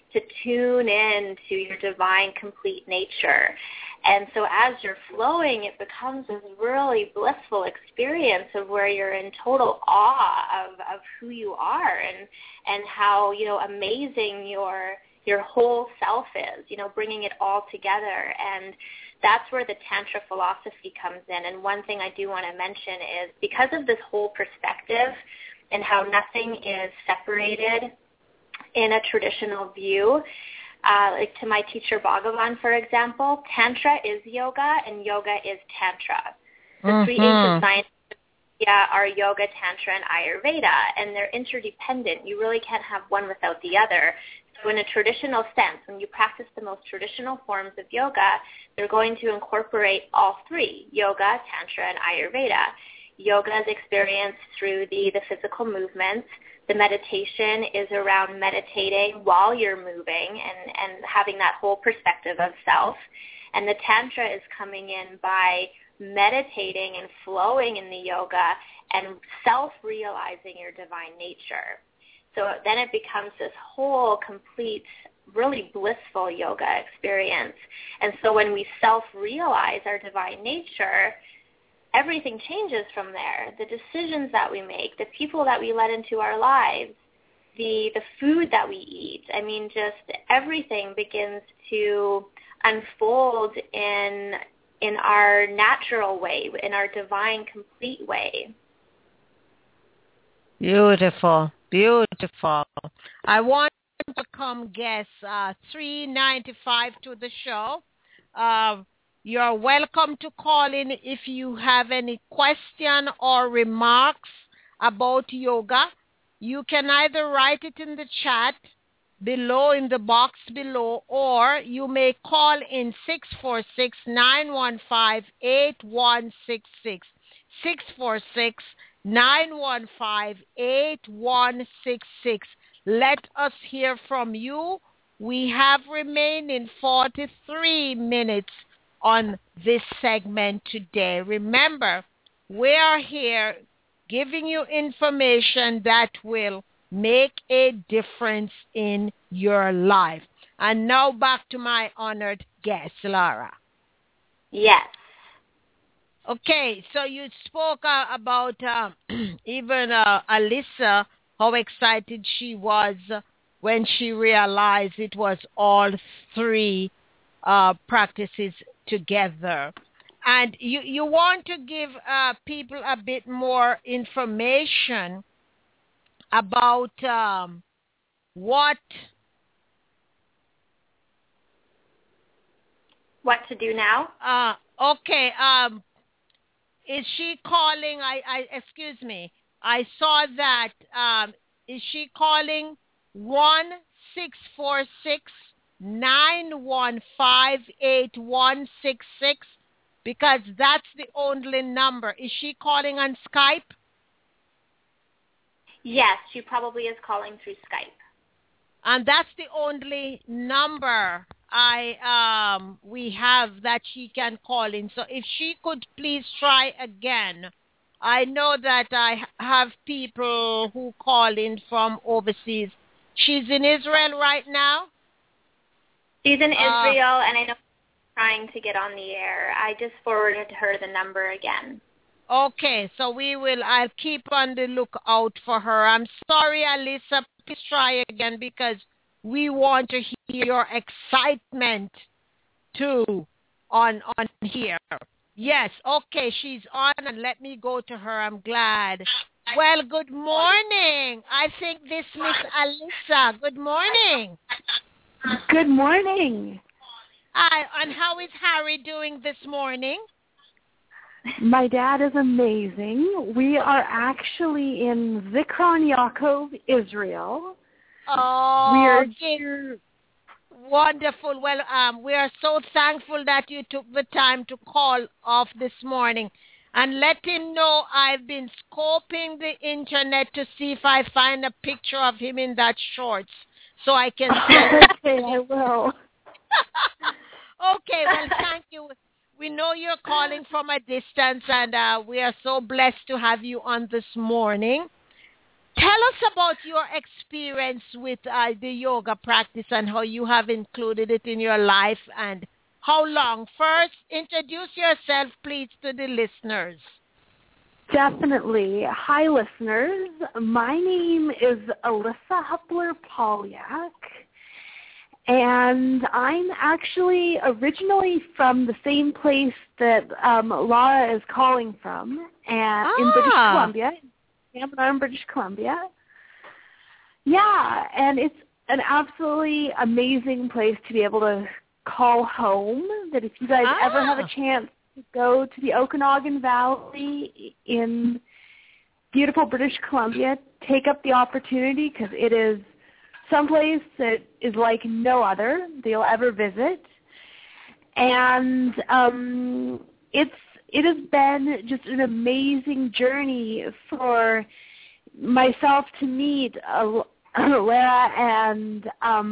to tune in to your divine, complete nature. And so as you're flowing, it becomes this really blissful experience of where you're in total awe of who you are and how, amazing your whole self is, bringing it all together. And that's where the Tantra philosophy comes in. And one thing I do want to mention is because of this whole perspective and how nothing is separated in a traditional view, like to my teacher Bhagavan, for example, Tantra is yoga and yoga is Tantra. The three ancient sciences are yoga, Tantra, and Ayurveda, and they're interdependent. You really can't have one without the other. So in a traditional sense, when you practice the most traditional forms of yoga, they're going to incorporate all three, yoga, Tantra, and Ayurveda. Yoga is experienced through the physical movements. The meditation is around meditating while you're moving and having that whole perspective of self. And the Tantra is coming in by meditating and flowing in the yoga and self-realizing your divine nature. So then it becomes this whole complete, really blissful yoga experience. And so when we self-realize our divine nature, everything changes from there. The decisions that we make, the people that we let into our lives, the food that we eat, just everything begins to unfold in our natural way, in our divine, complete way. Beautiful, beautiful. I want to come guest $3.95 to the show. You're welcome to call in if you have any question or remarks about yoga. You can either write it in the chat below, in the box below, or you may call in 646-915-8166. 646-915-8166. Let us hear from you. We have remaining 43 minutes on this segment today. Remember, we are here giving you information that will make a difference in your life. And now back to my honored guest, Laura. Yes. Okay, so you spoke about even Alyssa, how excited she was when she realized it was all three practices together. And you want to give people a bit more information about what to do now? Okay. Is she calling? Excuse me. I saw that. Is she calling 1-646-915-8166? Because that's the only number. Is she calling on Skype? Yes, she probably is calling through Skype. And that's the only number we have that she can call in. So if she could please try again. I know that I have people who call in from overseas. She's in Israel right now? She's in Israel, and I know she's trying to get on the air. I just forwarded her the number again. Okay, so I'll keep on the lookout for her. I'm sorry, Alyssa. Please try again because we want to hear your excitement too on here. Yes, okay, she's on, and let me go to her. I'm glad. Well, good morning. I think this Miss Alyssa. Good morning. Good morning. Hi, and how is Harry doing this morning? My dad is amazing. We are actually in Zikron Yaakov, Israel. Oh, we are here. Wonderful. Well, we are so thankful that you took the time to call off this morning. And let him know I've been scoping the internet to see if I find a picture of him in that shorts so I can send Okay, I will. Okay, well, thank you. We know you're calling from a distance, and we are so blessed to have you on this morning. Tell us about your experience with the yoga practice and how you have included it in your life and how long. First, introduce yourself, please, to the listeners. Definitely. Hi, listeners. My name is Alyssa Huppler-Polyak, and I'm actually originally from the same place that Laura is calling from, and in British Columbia, in British Columbia. Yeah, and it's an absolutely amazing place to be able to call home, that if you guys ever have a chance to go to the Okanagan Valley in beautiful British Columbia, take up the opportunity, because it is someplace that is like no other that you'll ever visit. And it has been just an amazing journey for myself to meet Lara and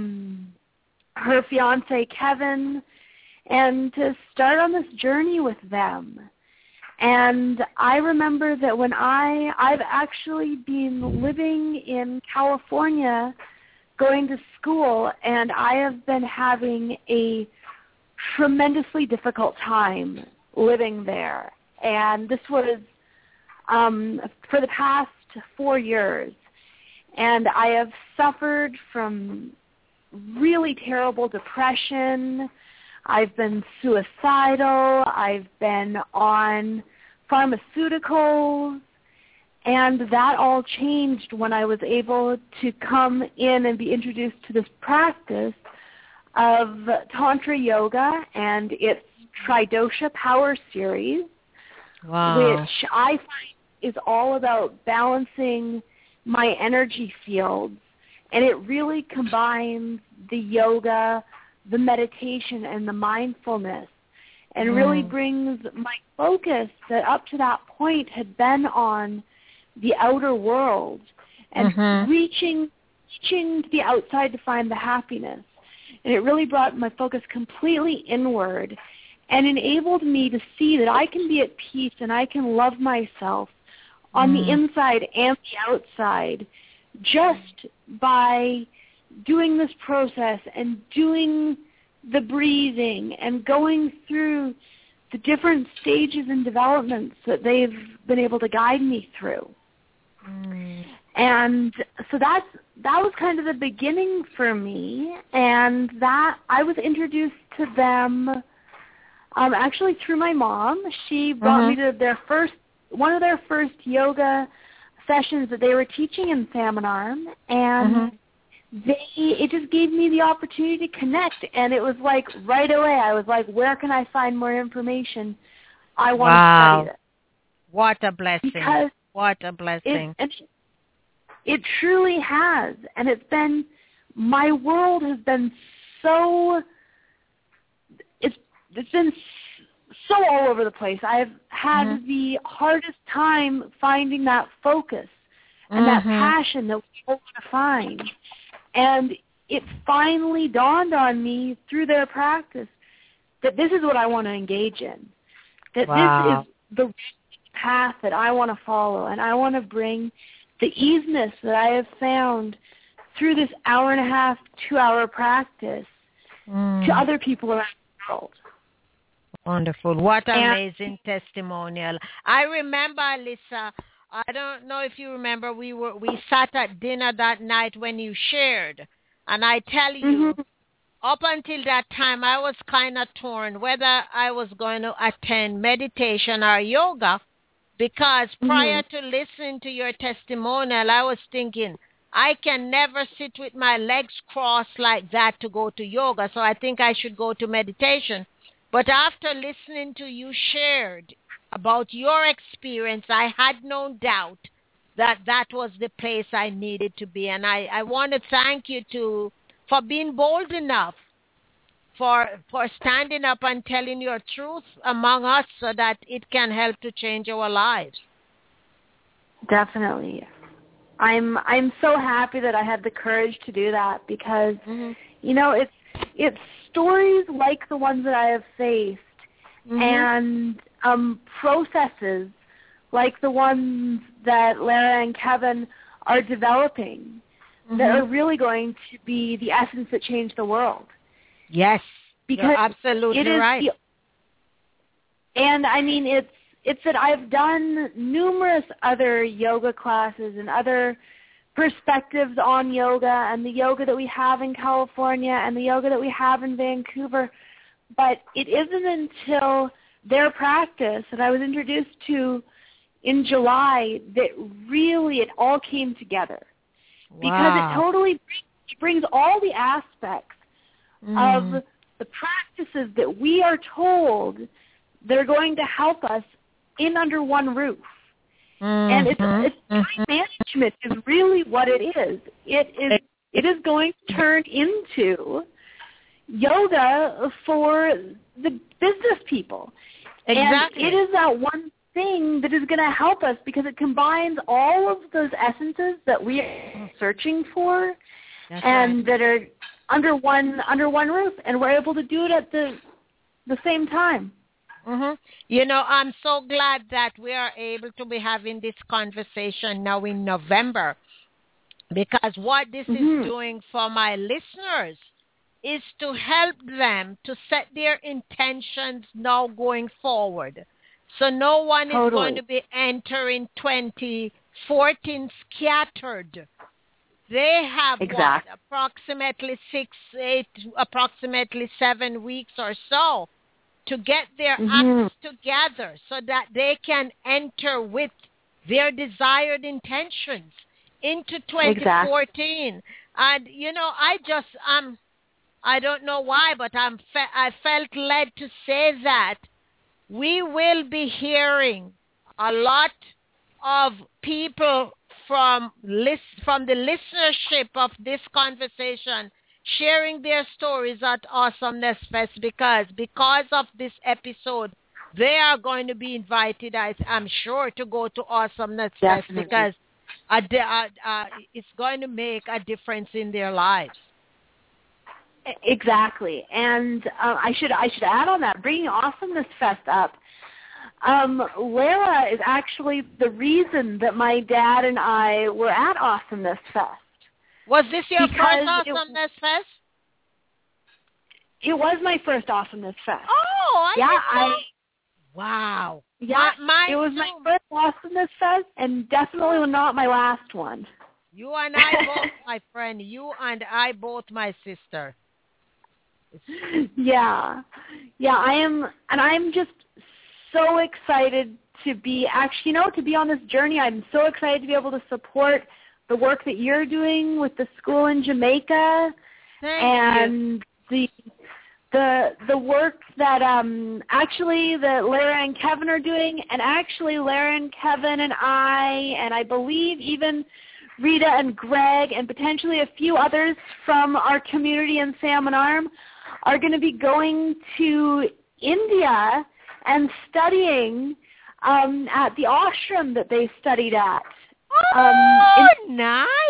her fiance Kevin, and to start on this journey with them. And I remember that when I've actually been living in California, going to school, and I have been having a tremendously difficult time living there. And this was for the past 4 years. And I have suffered from really terrible depression. I've been suicidal. I've been on pharmaceuticals. And that all changed when I was able to come in and be introduced to this practice of Tantra Yoga and its Tridosha Power Series, which I find is all about balancing my energy fields. And it really combines the yoga, the meditation, and the mindfulness, and really brings my focus that up to that point had been on the outer world and reaching to the outside to find the happiness. And it really brought my focus completely inward and enabled me to see that I can be at peace and I can love myself on the inside and the outside just by doing this process and doing the breathing and going through the different stages and developments that they've been able to guide me through. And so that was kind of the beginning for me, and that I was introduced to them actually through my mom. She brought me to one of their first yoga sessions that they were teaching in Salmon Arm, and it just gave me the opportunity to connect, and it was like right away I was like, where can I find more information? I want to study this. What a blessing. Because what a blessing. It truly has, and it's been, my world has been so, it's been so all over the place. I've had the hardest time finding that focus and that passion that we all want to find. And it finally dawned on me through their practice that this is what I want to engage in, that this is the path that I want to follow, and I want to bring the easiness that I have found through this 1.5, 2-hour practice to other people around the world. Wonderful. What an amazing testimonial. I remember, Alyssa, I don't know if you remember, we sat at dinner that night when you shared, and I tell you, up until that time, I was kind of torn whether I was going to attend meditation or yoga, because prior to listening to your testimonial, I was thinking, I can never sit with my legs crossed like that to go to yoga, so I think I should go to meditation. But after listening to you shared about your experience, I had no doubt that that was the place I needed to be. And I want to thank you for being bold enough, for standing up and telling your truth among us so that it can help to change our lives. Definitely. I'm so happy that I had the courage to do that, because you know, it's stories like the ones that I have faced and processes like the ones that Lara and Kevin are developing that are really going to be the essence that change the world. Yes, because you're absolutely right. And I mean, it's that I've done numerous other yoga classes and other perspectives on yoga and the yoga that we have in California and the yoga that we have in Vancouver. But it isn't until their practice that I was introduced to in July that really it all came together. Wow. Because it totally brings all the aspects of the practices that we are told that are going to help us in under one roof. And it's time management is really what it is. It is going to turn into yoga for the business people. Exactly. And it is that one thing that is going to help us because it combines all of those essences that we are searching for. That's and right. that are under one roof, and we're able to do it at the same time. You know, I'm so glad that we are able to be having this conversation now in November, because what this is doing for my listeners is to help them to set their intentions now going forward. So no one is going to be entering 2014 scattered. They have approximately 7 weeks or so to get their acts together so that they can enter with their desired intentions into 2014. And, you know, I don't know why, but I felt led to say that we will be hearing a lot of people from the listenership of this conversation sharing their stories at Awesomeness Fest because of this episode, they are going to be invited, I'm sure, to go to Awesomeness Fest because it's going to make a difference in their lives. Exactly. And I should add on that, bringing Awesomeness Fest up, Lara is actually the reason that my dad and I were at Awesomeness Fest. Was this your first Awesomeness Fest? It was my first Awesomeness Fest. Oh, wow. Yeah, it was my first Awesomeness Fest, and definitely not my last one. You and I both, my friend. You and I both, my sister. Yeah, I am, and I'm just so excited to be to be on this journey. I'm so excited to be able to support the work that you're doing with the school in Jamaica, and the work that that Lara and Kevin are doing, and actually Lara and Kevin and I believe even Rita and Greg and potentially a few others from our community in Salmon Arm are going to be going to India and studying at the ashram that they studied at. Nice.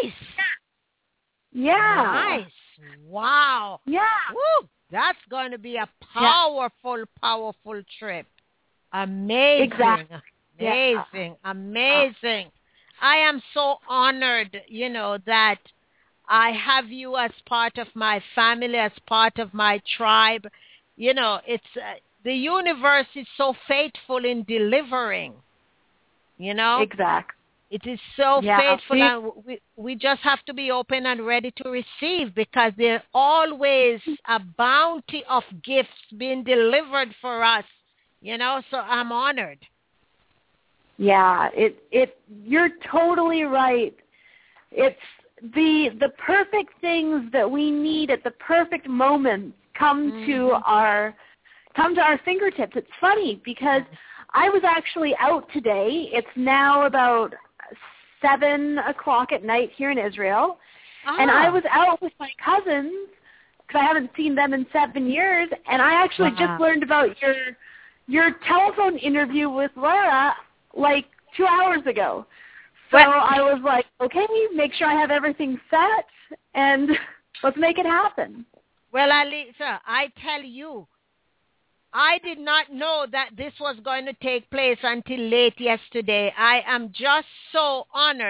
Yeah. Nice. Wow. Yeah. Woo. That's going to be a powerful, powerful trip. Amazing. Exactly. Amazing. I am so honored, that I have you as part of my family, as part of my tribe. It's the universe is so faithful in delivering, Exactly. It is so faithful, and we just have to be open and ready to receive because there's always a bounty of gifts being delivered for us, so I'm honored. Yeah, you're totally right. It's the perfect things that we need at the perfect moment come to our fingertips. It's funny because I was actually out today. It's now about 7 o'clock at night here in Israel, and I was out with my cousins because I haven't seen them in 7 years, and I actually just learned about your telephone interview with Lara like 2 hours ago. So I was like, okay, make sure I have everything set, and let's make it happen. Well, Alisa, I tell you, I did not know that this was going to take place until late yesterday. I am just so honored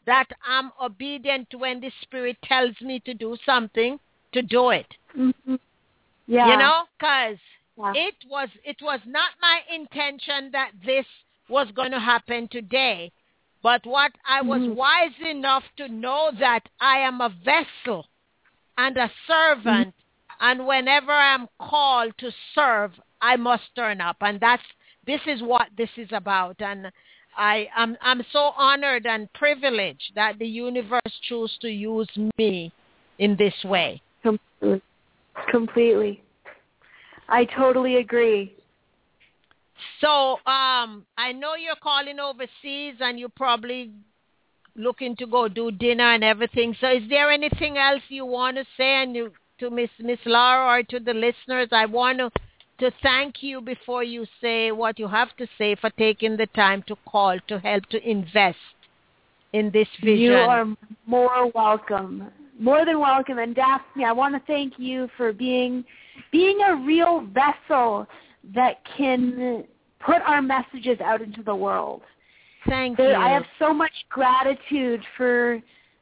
that I'm obedient when the Spirit tells me to do something, to do it. Mm-hmm. Yeah. You know, because it was not my intention that this was going to happen today. But what I was wise enough to know that I am a vessel and a servant, and whenever I'm called to serve, I must turn up. And this is what this is about. And I'm so honored and privileged that the universe chose to use me in this way. Completely. I totally agree. So I know you're calling overseas and you're probably looking to go do dinner and everything. So is there anything else you want to say to Miss Laura or to the listeners? I want to thank you before you say what you have to say for taking the time to call to help to invest in this vision. You are more welcome. More than welcome. And Daphne, I want to thank you for being a real vessel that can put our messages out into the world. Thank you. I have so much gratitude for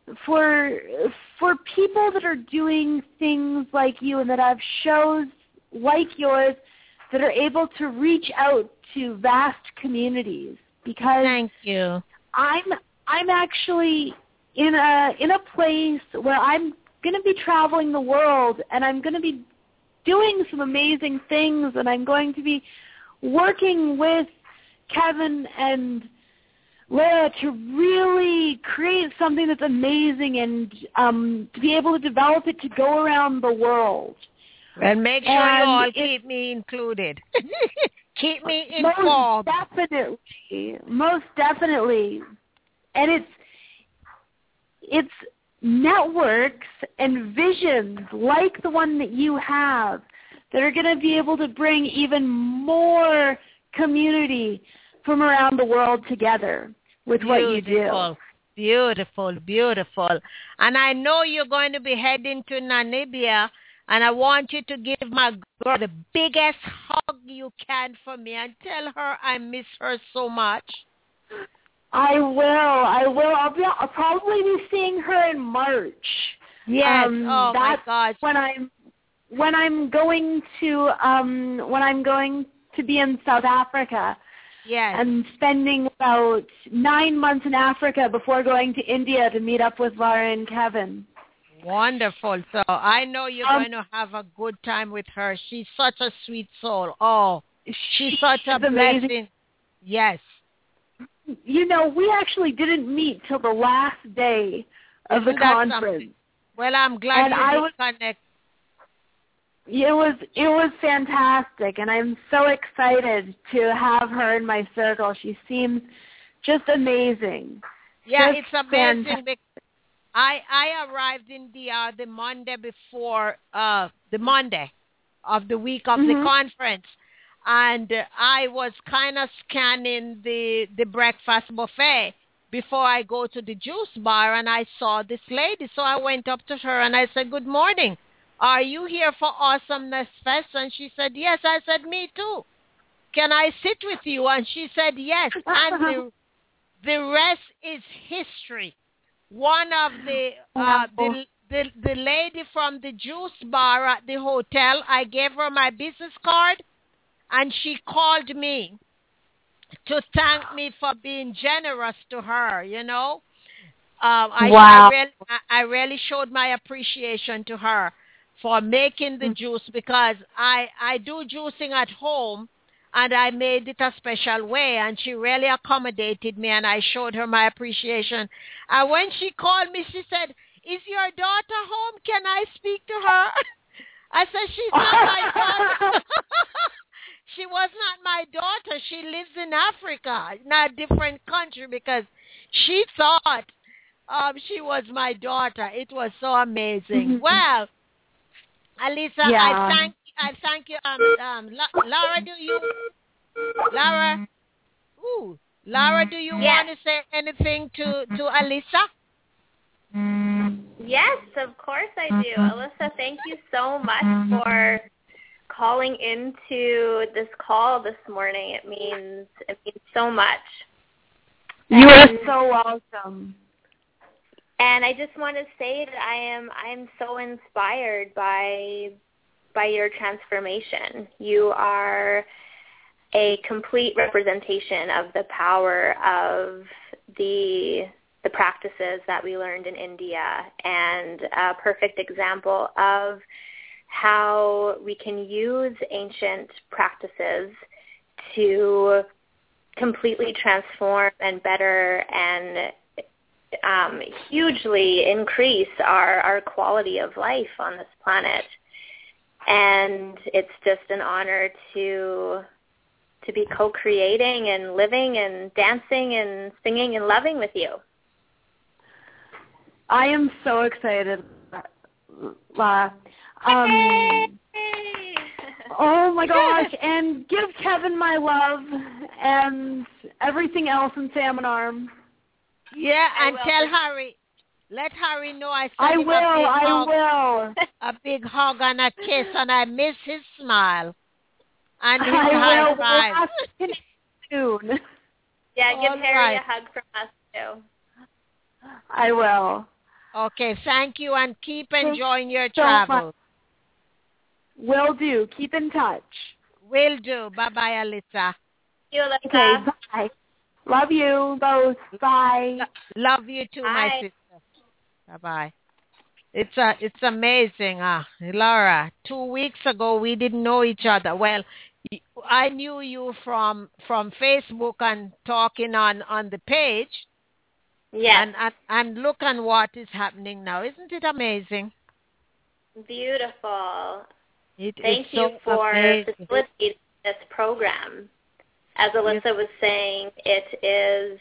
people that are doing things like you and that have shows like yours that are able to reach out to vast communities. Because thank you. I'm actually in a place where I'm going to be traveling the world, and I'm going to be doing some amazing things, and I'm going to be working with Kevin and Lara to really create something that's amazing and to be able to develop it to go around the world. And make sure you all keep me included. Keep me informed. Most definitely. And it's networks and visions like the one that you have that are going to be able to bring even more community from around the world together with what you do. Beautiful, beautiful. And I know you're going to be heading to Namibia, and I want you to give my girl the biggest hug you can for me and tell her I miss her so much. I will. I'll probably be seeing her in March. Yes. My gosh. When I'm going to be in South Africa. Yes. And spending about 9 months in Africa before going to India to meet up with Lara and Kevin. Wonderful. So I know you're going to have a good time with her. She's such a sweet soul. Oh, she's such a amazing. Blessing. Yes. You know, we actually didn't meet till the last day of the conference. Well, I'm glad you did connect. It was fantastic, and I'm so excited to have her in my circle. She seems just amazing. Yeah, it's amazing. I arrived in DR the Monday before the Monday of the week of the conference. And I was kind of scanning the breakfast buffet before I go to the juice bar, and I saw this lady. So I went up to her, and I said, "Good morning. Are you here for Awesomeness Fest?" And she said, "Yes." I said, "Me too. Can I sit with you?" And she said, "Yes." And the rest is history. One of the lady from the juice bar at the hotel, I gave her my business card, and she called me to thank me for being generous to her, you know. I really showed my appreciation to her for making the juice, because I do juicing at home, and I made it a special way, and she really accommodated me, and I showed her my appreciation. And when she called me, she said, "Is your daughter home? Can I speak to her?" I said, "She's not my daughter." She was not my daughter. She lives in Africa, in a different country, because she thought she was my daughter. It was so amazing. Well, Alisa, yeah. I thank you. Laura, Laura, do you want to say anything to Alisa? Yes, of course I do. Alyssa, thank you so much for calling into this call this morning. It means so much. You are so welcome. And I just want to say that I'm so inspired by your transformation. You are a complete representation of the power of the practices that we learned in India, and a perfect example of how we can use ancient practices to completely transform and better and hugely increase our quality of life on this planet. And it's just an honor to be co-creating and living and dancing and singing and loving with you. I am so excited, La. Oh my gosh, and give Kevin my love and everything else in Salmon Arm. Yeah, and tell Harry, let Harry know I will. A big hug and a kiss, and I miss his smile and his high five. Soon. Yeah, give Harry a hug from us too. I will. Okay, thank you, and keep enjoying your travel. Will do. Keep in touch. Will do. Bye-bye, Alyssa. See you, Alyssa. Okay, bye. Love you both. Bye. Love you too, my sister. Bye-bye. It's amazing, Laura. 2 weeks ago, we didn't know each other. Well, I knew you from Facebook and talking on the page. Yes. And look on what is happening now. Isn't it amazing? Beautiful. Thank you for facilitating this program. As Alyssa was saying, it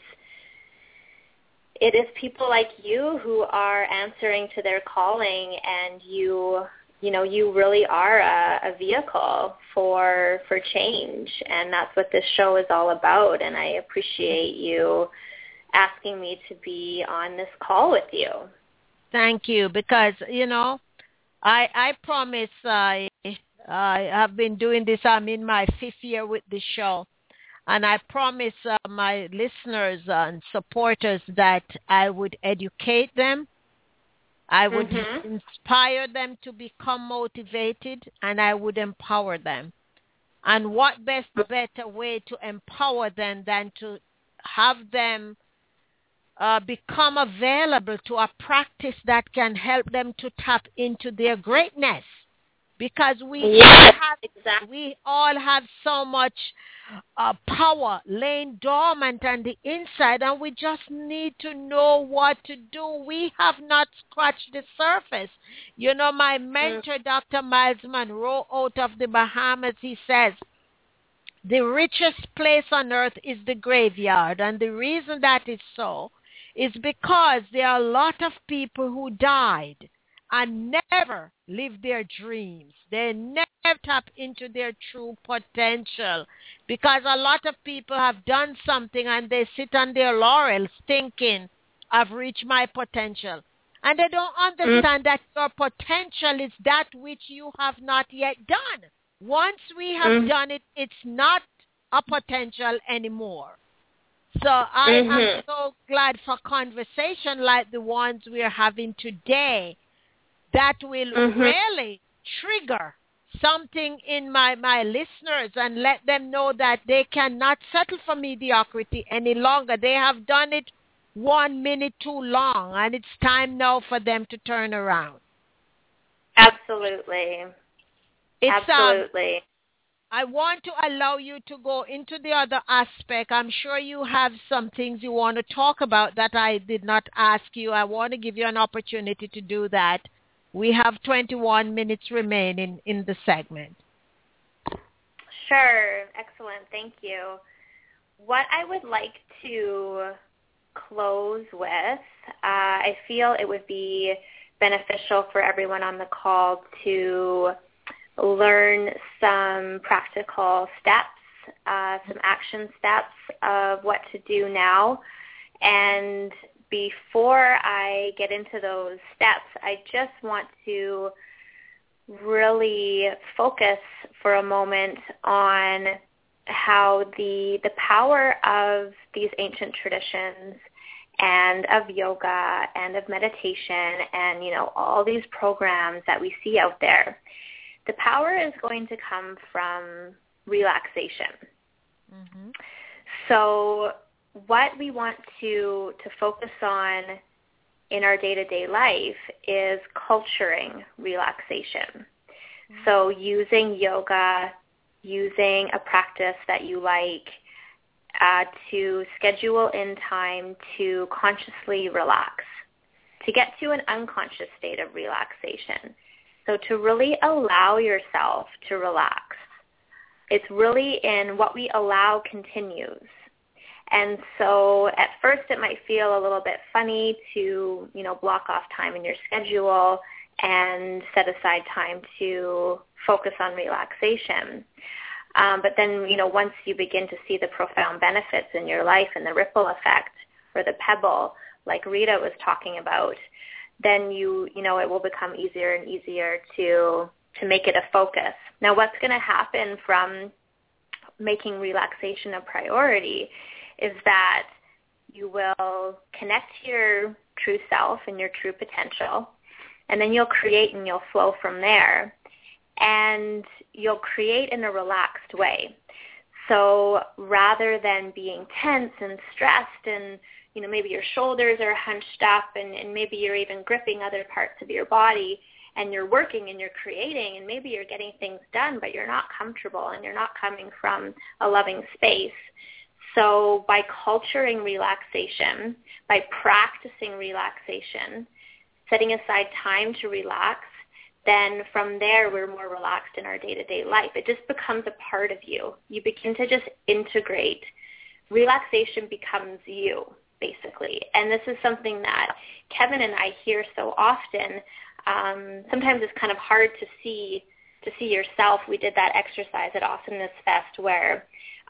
is people like you who are answering to their calling, and you really are a vehicle for change, and that's what this show is all about. And I appreciate you asking me to be on this call with you. Thank you, because I promise I have been doing this. I'm in my 5th year with the show. And I promise my listeners and supporters that I would educate them. I would inspire them to become motivated, and I would empower them. And what better way to empower them than to have them become available to a practice that can help them to tap into their greatness. Because we all have so much power laying dormant on the inside, and we just need to know what to do. We have not scratched the surface. My mentor, Dr. Miles Monroe, out of the Bahamas, he says, the richest place on earth is the graveyard. And the reason that is so is because there are a lot of people who died and never live their dreams. They never tap into their true potential, because a lot of people have done something and they sit on their laurels thinking, I've reached my potential. And they don't understand that your potential is that which you have not yet done. Once we have done it, it's not a potential anymore. So I am so glad for conversation like the ones we are having today, that will really trigger something in my listeners and let them know that they cannot settle for mediocrity any longer. They have done it 1 minute too long, and it's time now for them to turn around. Absolutely. Absolutely. I want to allow you to go into the other aspect. I'm sure you have some things you want to talk about that I did not ask you. I want to give you an opportunity to do that. We have 21 minutes remaining in the segment. Sure. Excellent. Thank you. What I would like to close with, I feel it would be beneficial for everyone on the call to learn some practical steps, some action steps of what to do now. And before I get into those steps, I just want to really focus for a moment on how the power of these ancient traditions and of yoga and of meditation and, all these programs that we see out there, the power is going to come from relaxation. Mm-hmm. So what we want to focus on in our day-to-day life is culturing relaxation. Mm-hmm. So using yoga, using a practice that you like, to schedule in time to consciously relax, to get to an unconscious state of relaxation. So to really allow yourself to relax. It's really in what we allow continues. And so at first it might feel a little bit funny to, block off time in your schedule and set aside time to focus on relaxation. But then, once you begin to see the profound benefits in your life and the ripple effect or the pebble, like Rita was talking about, then it will become easier and easier to make it a focus. Now, what's going to happen from making relaxation a priority is that you will connect to your true self and your true potential, and then you'll create and you'll flow from there. And you'll create in a relaxed way. So rather than being tense and stressed and, maybe your shoulders are hunched up and maybe you're even gripping other parts of your body and you're working and you're creating and maybe you're getting things done, but you're not comfortable and you're not coming from a loving space. So by culturing relaxation, by practicing relaxation, setting aside time to relax, then from there we're more relaxed in our day-to-day life. It just becomes a part of you. You begin to just integrate. Relaxation becomes you, basically. And this is something that Kevin and I hear so often. Sometimes it's kind of hard to see yourself. We did that exercise at Awesomeness Fest where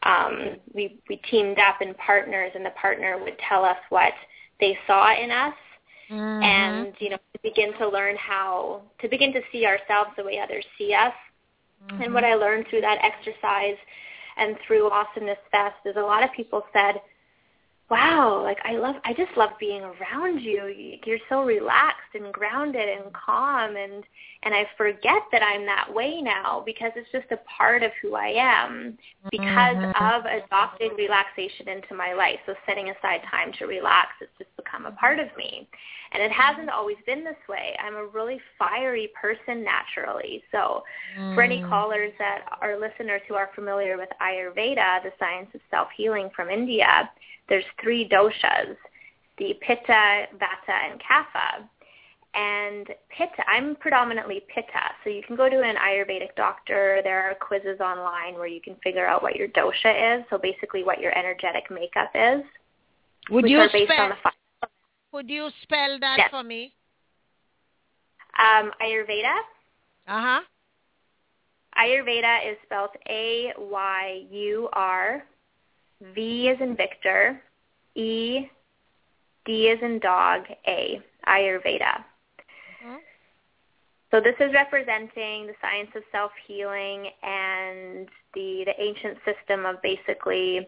we teamed up in partners, and the partner would tell us what they saw in us. Mm-hmm. And, to begin to learn to begin to see ourselves the way others see us. Mm-hmm. And what I learned through that exercise and through Awesomeness Fest is a lot of people said, wow, I just love being around you. You're so relaxed and grounded and calm, and I forget that I'm that way now because it's just a part of who I am because of adopting relaxation into my life. So setting aside time to relax, it's just become a part of me. And it hasn't always been this way. I'm a really fiery person naturally. So for any callers that are listeners who are familiar with Ayurveda, the science of self-healing from India, there's 3 doshas, the Pitta, Vata, and Kapha. And Pitta, I'm predominantly Pitta. So you can go to an Ayurvedic doctor. There are quizzes online where you can figure out what your dosha is, so basically what your energetic makeup is. Would you spell that for me? Ayurveda? Uh-huh. Ayurveda is spelled A-Y-U-R, V as in Victor, E, D as in dog, A, Ayurveda. Mm-hmm. So this is representing the science of self-healing and the ancient system of basically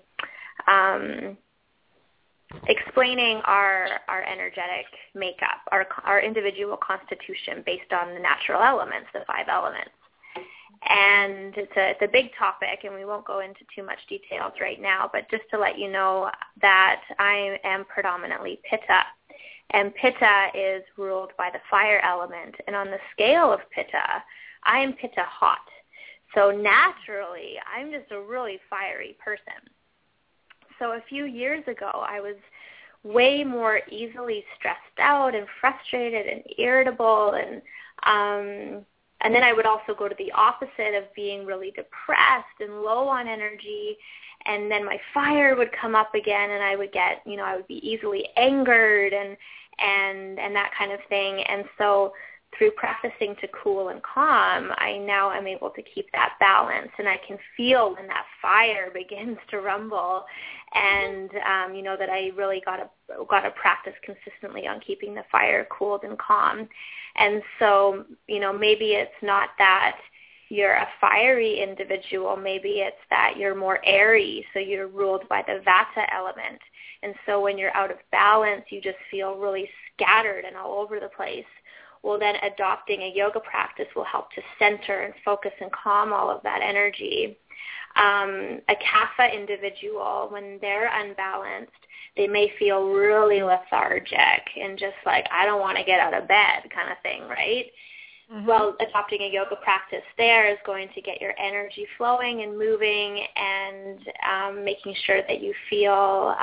explaining our energetic makeup, our individual constitution based on the natural elements, the 5 elements. And it's a big topic, and we won't go into too much details right now, but just to let you know that I am predominantly Pitta. And Pitta is ruled by the fire element. And on the scale of Pitta, I am Pitta hot. So naturally, I'm just a really fiery person. So a few years ago, I was way more easily stressed out and frustrated and irritable, and then I would also go to the opposite of being really depressed and low on energy, and then my fire would come up again, and I would get, I would be easily angered and that kind of thing. And so through practicing to cool and calm, I now am able to keep that balance, and I can feel when that fire begins to rumble, and that I really got to practice consistently on keeping the fire cooled and calm. And so, maybe it's not that you're a fiery individual. Maybe it's that you're more airy, so you're ruled by the Vata element. And so when you're out of balance, you just feel really scattered and all over the place. Well, then adopting a yoga practice will help to center and focus and calm all of that energy. A kapha individual, when they're unbalanced, they may feel really lethargic and just like, I don't want to get out of bed kind of thing, right? Mm-hmm. Well, adopting a yoga practice there is going to get your energy flowing and moving and making sure that you feel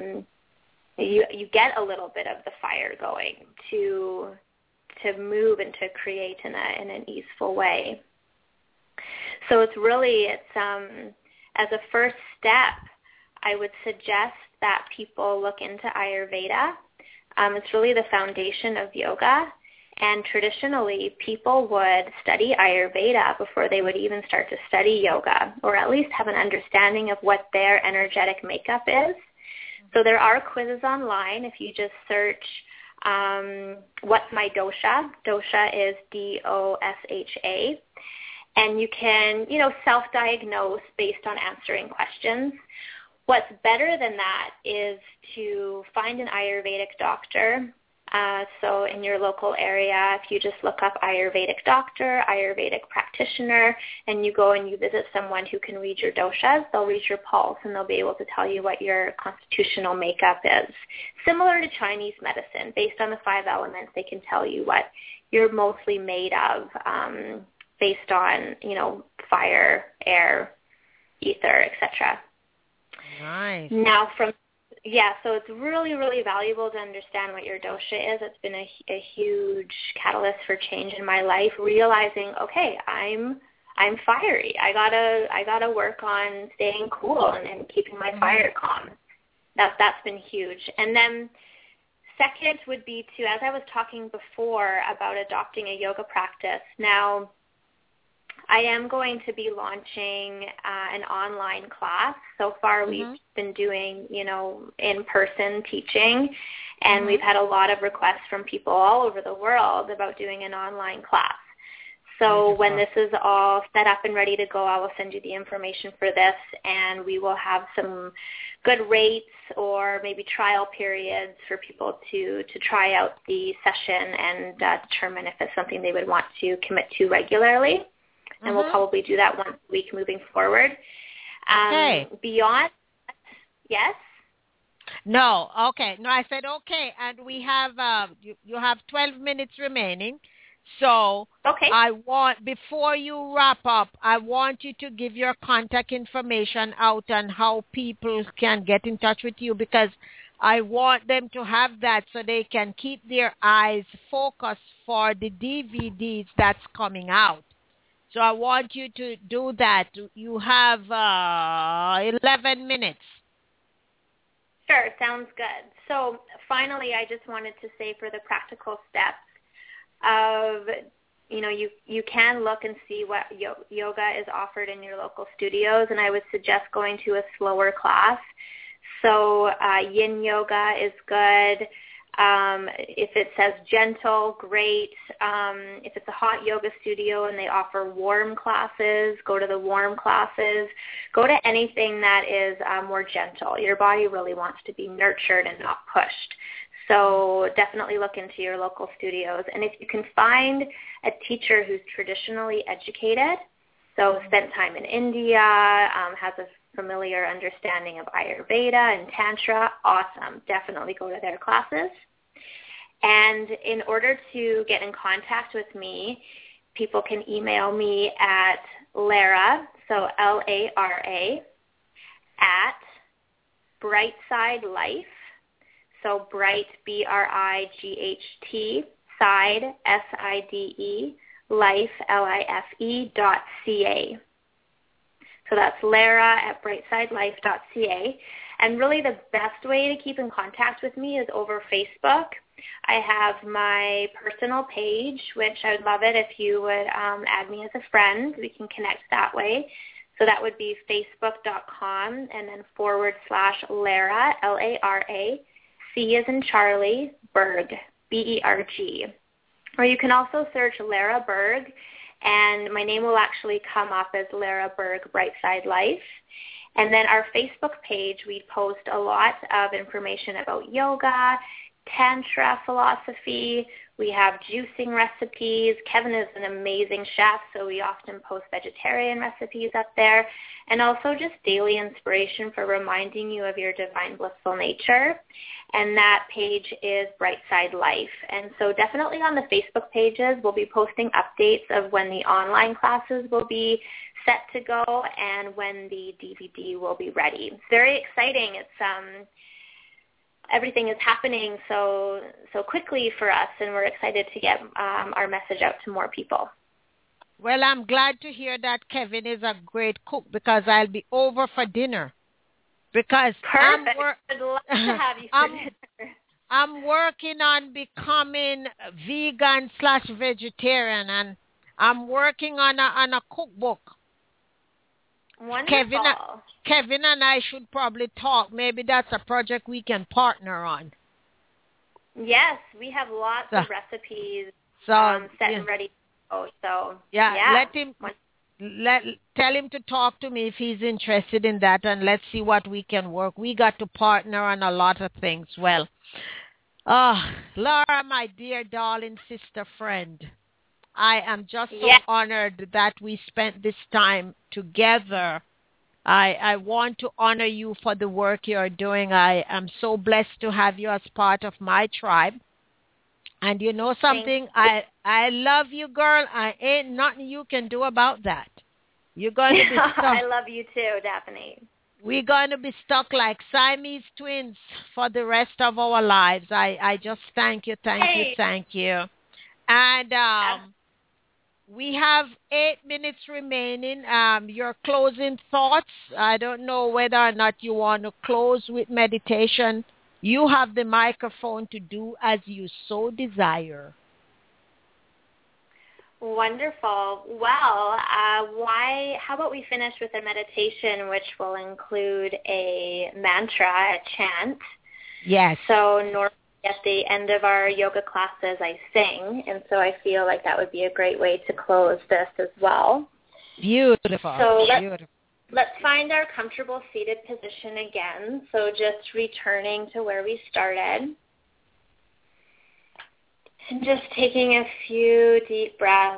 you get a little bit of the fire going to move and to create in an easeful way. So it's as a first step, I would suggest that people look into Ayurveda. It's really the foundation of yoga. And traditionally, people would study Ayurveda before they would even start to study yoga, or at least have an understanding of what their energetic makeup is. So there are quizzes online. If you just search, what's my dosha? Dosha is DOSHA. And you can, self-diagnose based on answering questions. What's better than that is to find an Ayurvedic doctor. So in your local area, if you just look up Ayurvedic doctor, Ayurvedic practitioner, and you go and you visit someone who can read your doshas, they'll read your pulse and they'll be able to tell you what your constitutional makeup is. Similar to Chinese medicine, based on the 5 elements, they can tell you what you're mostly made of based on, fire, air, ether, etc. Nice. Now so it's really, really valuable to understand what your dosha is. It's been a huge catalyst for change in my life, realizing, okay, I'm fiery. I gotta work on staying cool and keeping my fire calm. That's been huge. And then second would be to, as I was talking before about adopting a yoga practice, now I am going to be launching an online class. So far we've been doing, in-person teaching, and we've had a lot of requests from people all over the world about doing an online class. So when this is all set up and ready to go, I will send you the information for this, and we will have some good rates or maybe trial periods for people to try out the session and determine if it's something they would want to commit to regularly. And we'll probably do that once a week moving forward. Okay. Beyond, yes? No, okay. No, I said okay. And we have, you have 12 minutes remaining. So okay. Before you wrap up, I want you to give your contact information out on how people can get in touch with you, because I want them to have that so they can keep their eyes focused for the DVDs that's coming out. So I want you to do that. You have 11 minutes. Sure, sounds good. So finally, I just wanted to say for the practical steps of, you can look and see what yoga is offered in your local studios, and I would suggest going to a slower class. So yin yoga is good. If it says gentle, great. If it's a hot yoga studio and they offer warm classes, go to the warm classes. Go to anything that is more gentle. Your body really wants to be nurtured and not pushed. So definitely look into your local studios. And if you can find a teacher who's traditionally educated, so spent time in India, has a familiar understanding of Ayurveda and Tantra, awesome. Definitely go to their classes. And in order to get in contact with me, people can email me at Lara, so Lara, at Brightside Life, so Bright, BRIGHT, Side, SIDE, Life, LIFE.ca. So that's Lara at brightsidelife.ca. And really the best way to keep in contact with me is over Facebook. I have my personal page, which I would love it if you would add me as a friend. We can connect that way. So that would be facebook.com and then /Lara, Lara, C as in Charlie, Berg, B-E-R-G. Or you can also search Lara Berg, and my name will actually come up as Lara Berg Brightside Life. And then our Facebook page, we post a lot of information about yoga, Tantra philosophy. We have juicing recipes. Kevin is an amazing chef, so we often post vegetarian recipes up there. And also just daily inspiration for reminding you of your divine blissful nature. And that page is Brightside Life. And so definitely on the Facebook pages, we'll be posting updates of when the online classes will be set to go and when the DVD will be ready. It's very exciting. It's everything is happening so quickly for us, and we're excited to get our message out to more people. Well, I'm glad to hear that Kevin is a great cook, because I'll be over for dinner. Because Perfect. I'd love to have you for dinner. I'm working on becoming vegan/vegetarian, and I'm working on a cookbook. Wonderful. Kevin and I should probably talk. Maybe that's a project we can partner on. Yes, we have lots of recipes set and ready to go. So tell him to talk to me if he's interested in that, and let's see what we can work. We got to partner on a lot of things. Well, Laura, my dear darling sister friend, I am just so honored that we spent this time together. I want to honor you for the work you're doing. I am so blessed to have you as part of my tribe. And you know something? I love you, girl. I ain't nothing you can do about that. You're going to be stuck. I love you too, Daphne. We're going to be stuck like Siamese twins for the rest of our lives. I just thank you. And we have 8 minutes remaining. Your closing thoughts. I don't know whether or not you want to close with meditation. You have the microphone to do as you so desire. Wonderful. Well, how about we finish with a meditation which will include a mantra, a chant. Yes. So normally at the end of our yoga classes I sing, and so I feel like that would be a great way to close this as well. Beautiful. So let's find our comfortable seated position again. So just returning to where we started. And just taking a few deep breaths.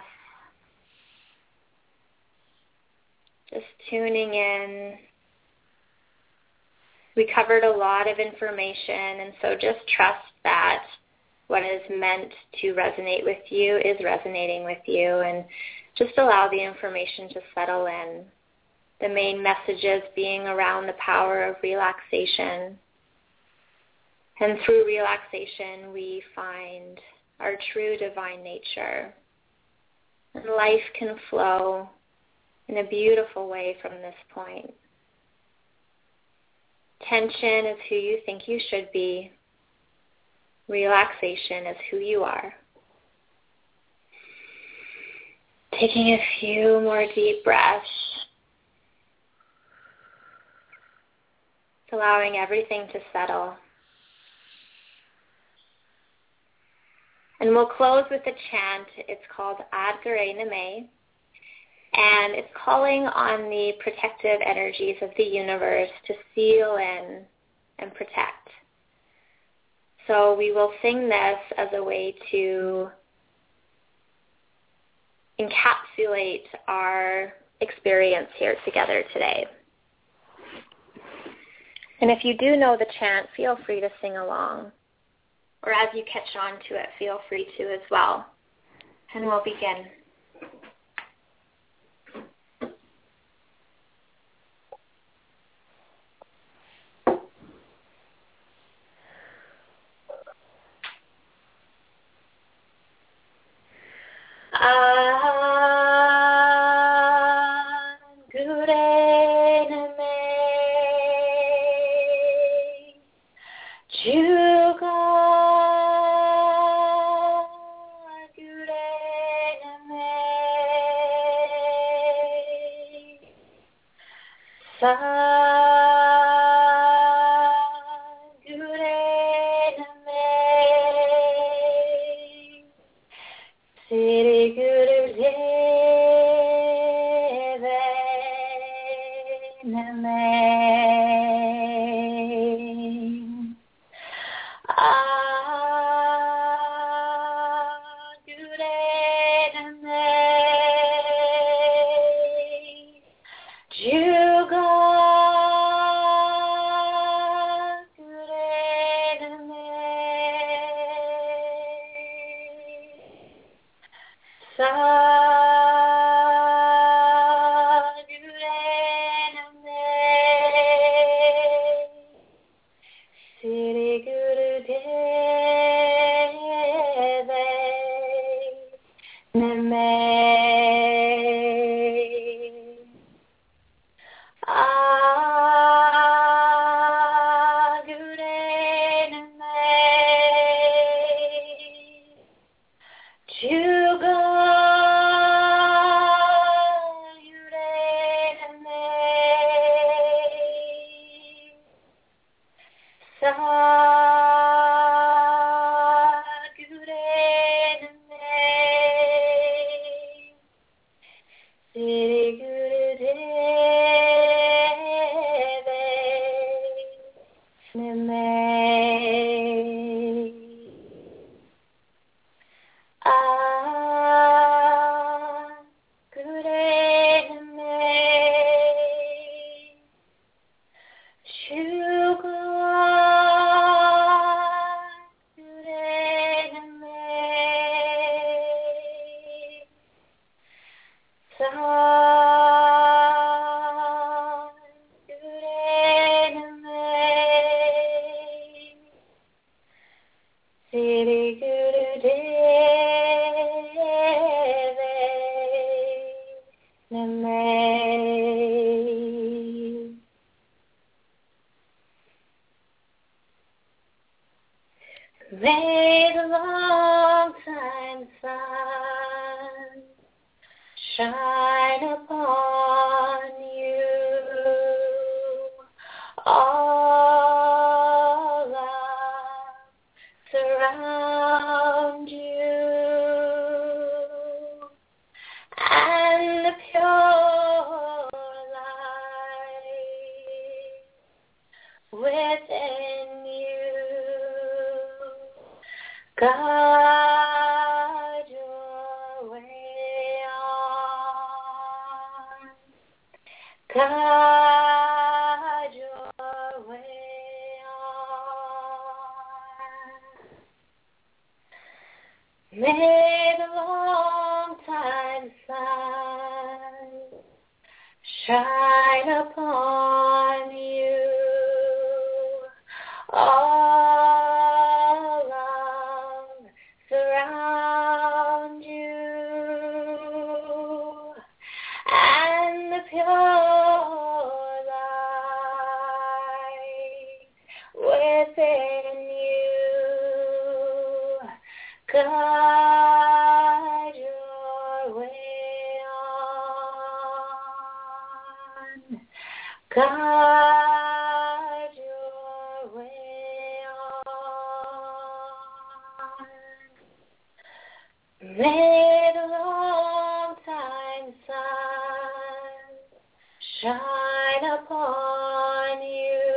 Just tuning in. We covered a lot of information, and so just trust that what is meant to resonate with you is resonating with you, and just allow the information to settle in. The main messages being around the power of relaxation. And through relaxation, we find our true divine nature. And life can flow in a beautiful way from this point. Tension is who you think you should be. Relaxation is who you are. Taking a few more deep breaths. Allowing everything to settle. And we'll close with a chant. It's called Ad Gare Name, and it's calling on the protective energies of the universe to seal in and protect. So we will sing this as a way to encapsulate our experience here together today. And if you do know the chant, feel free to sing along. Or as you catch on to it, feel free to as well. And we'll begin. Name. May the long time sun shine upon you, all love surround you, and the pure light within you guide your way on, guide your way on. May the long time sun shine upon you, all love surround you, and the pure light within you guide your way on, guide your way on. May the long time sun shine upon you,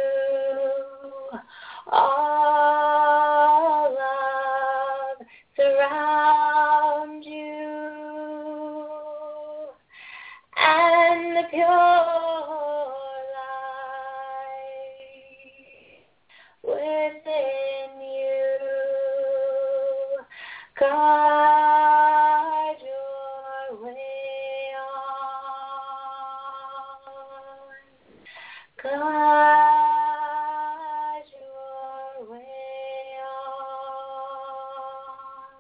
all love surround you, and the pure light within you guide your way on, guide your way on,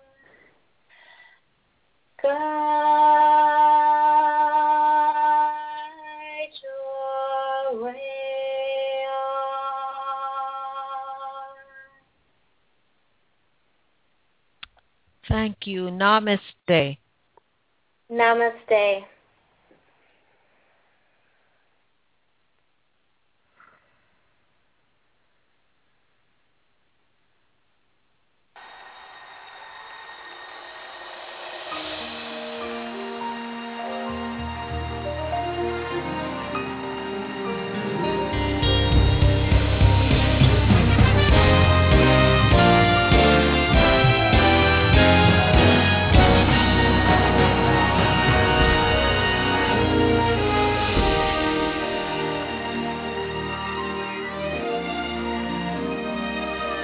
guide your way on. Thank you. Namaste. Namaste.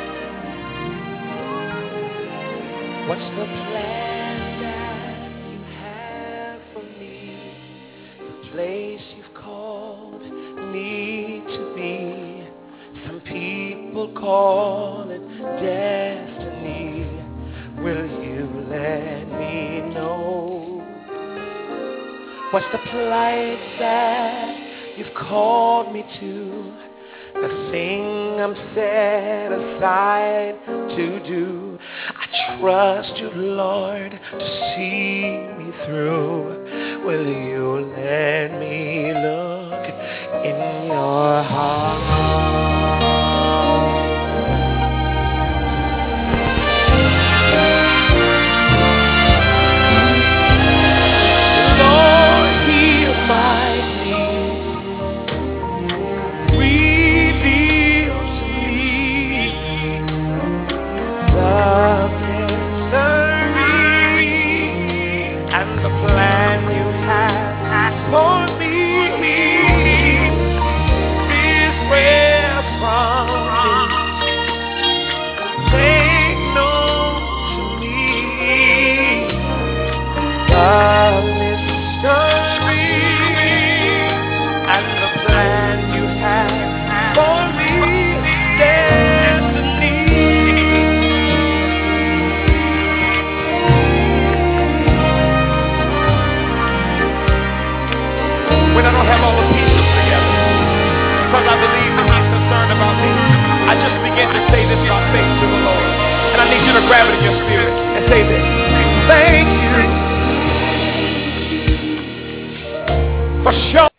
What's the plan that you call it destiny, will you let me know? What's the plight that you've called me to? The thing I'm set aside to do. I trust you, Lord, to see me through. Will you let me look in your heart? Say this by faith to the Lord. And I need you to grab it in your spirit and say this. Thank you for showing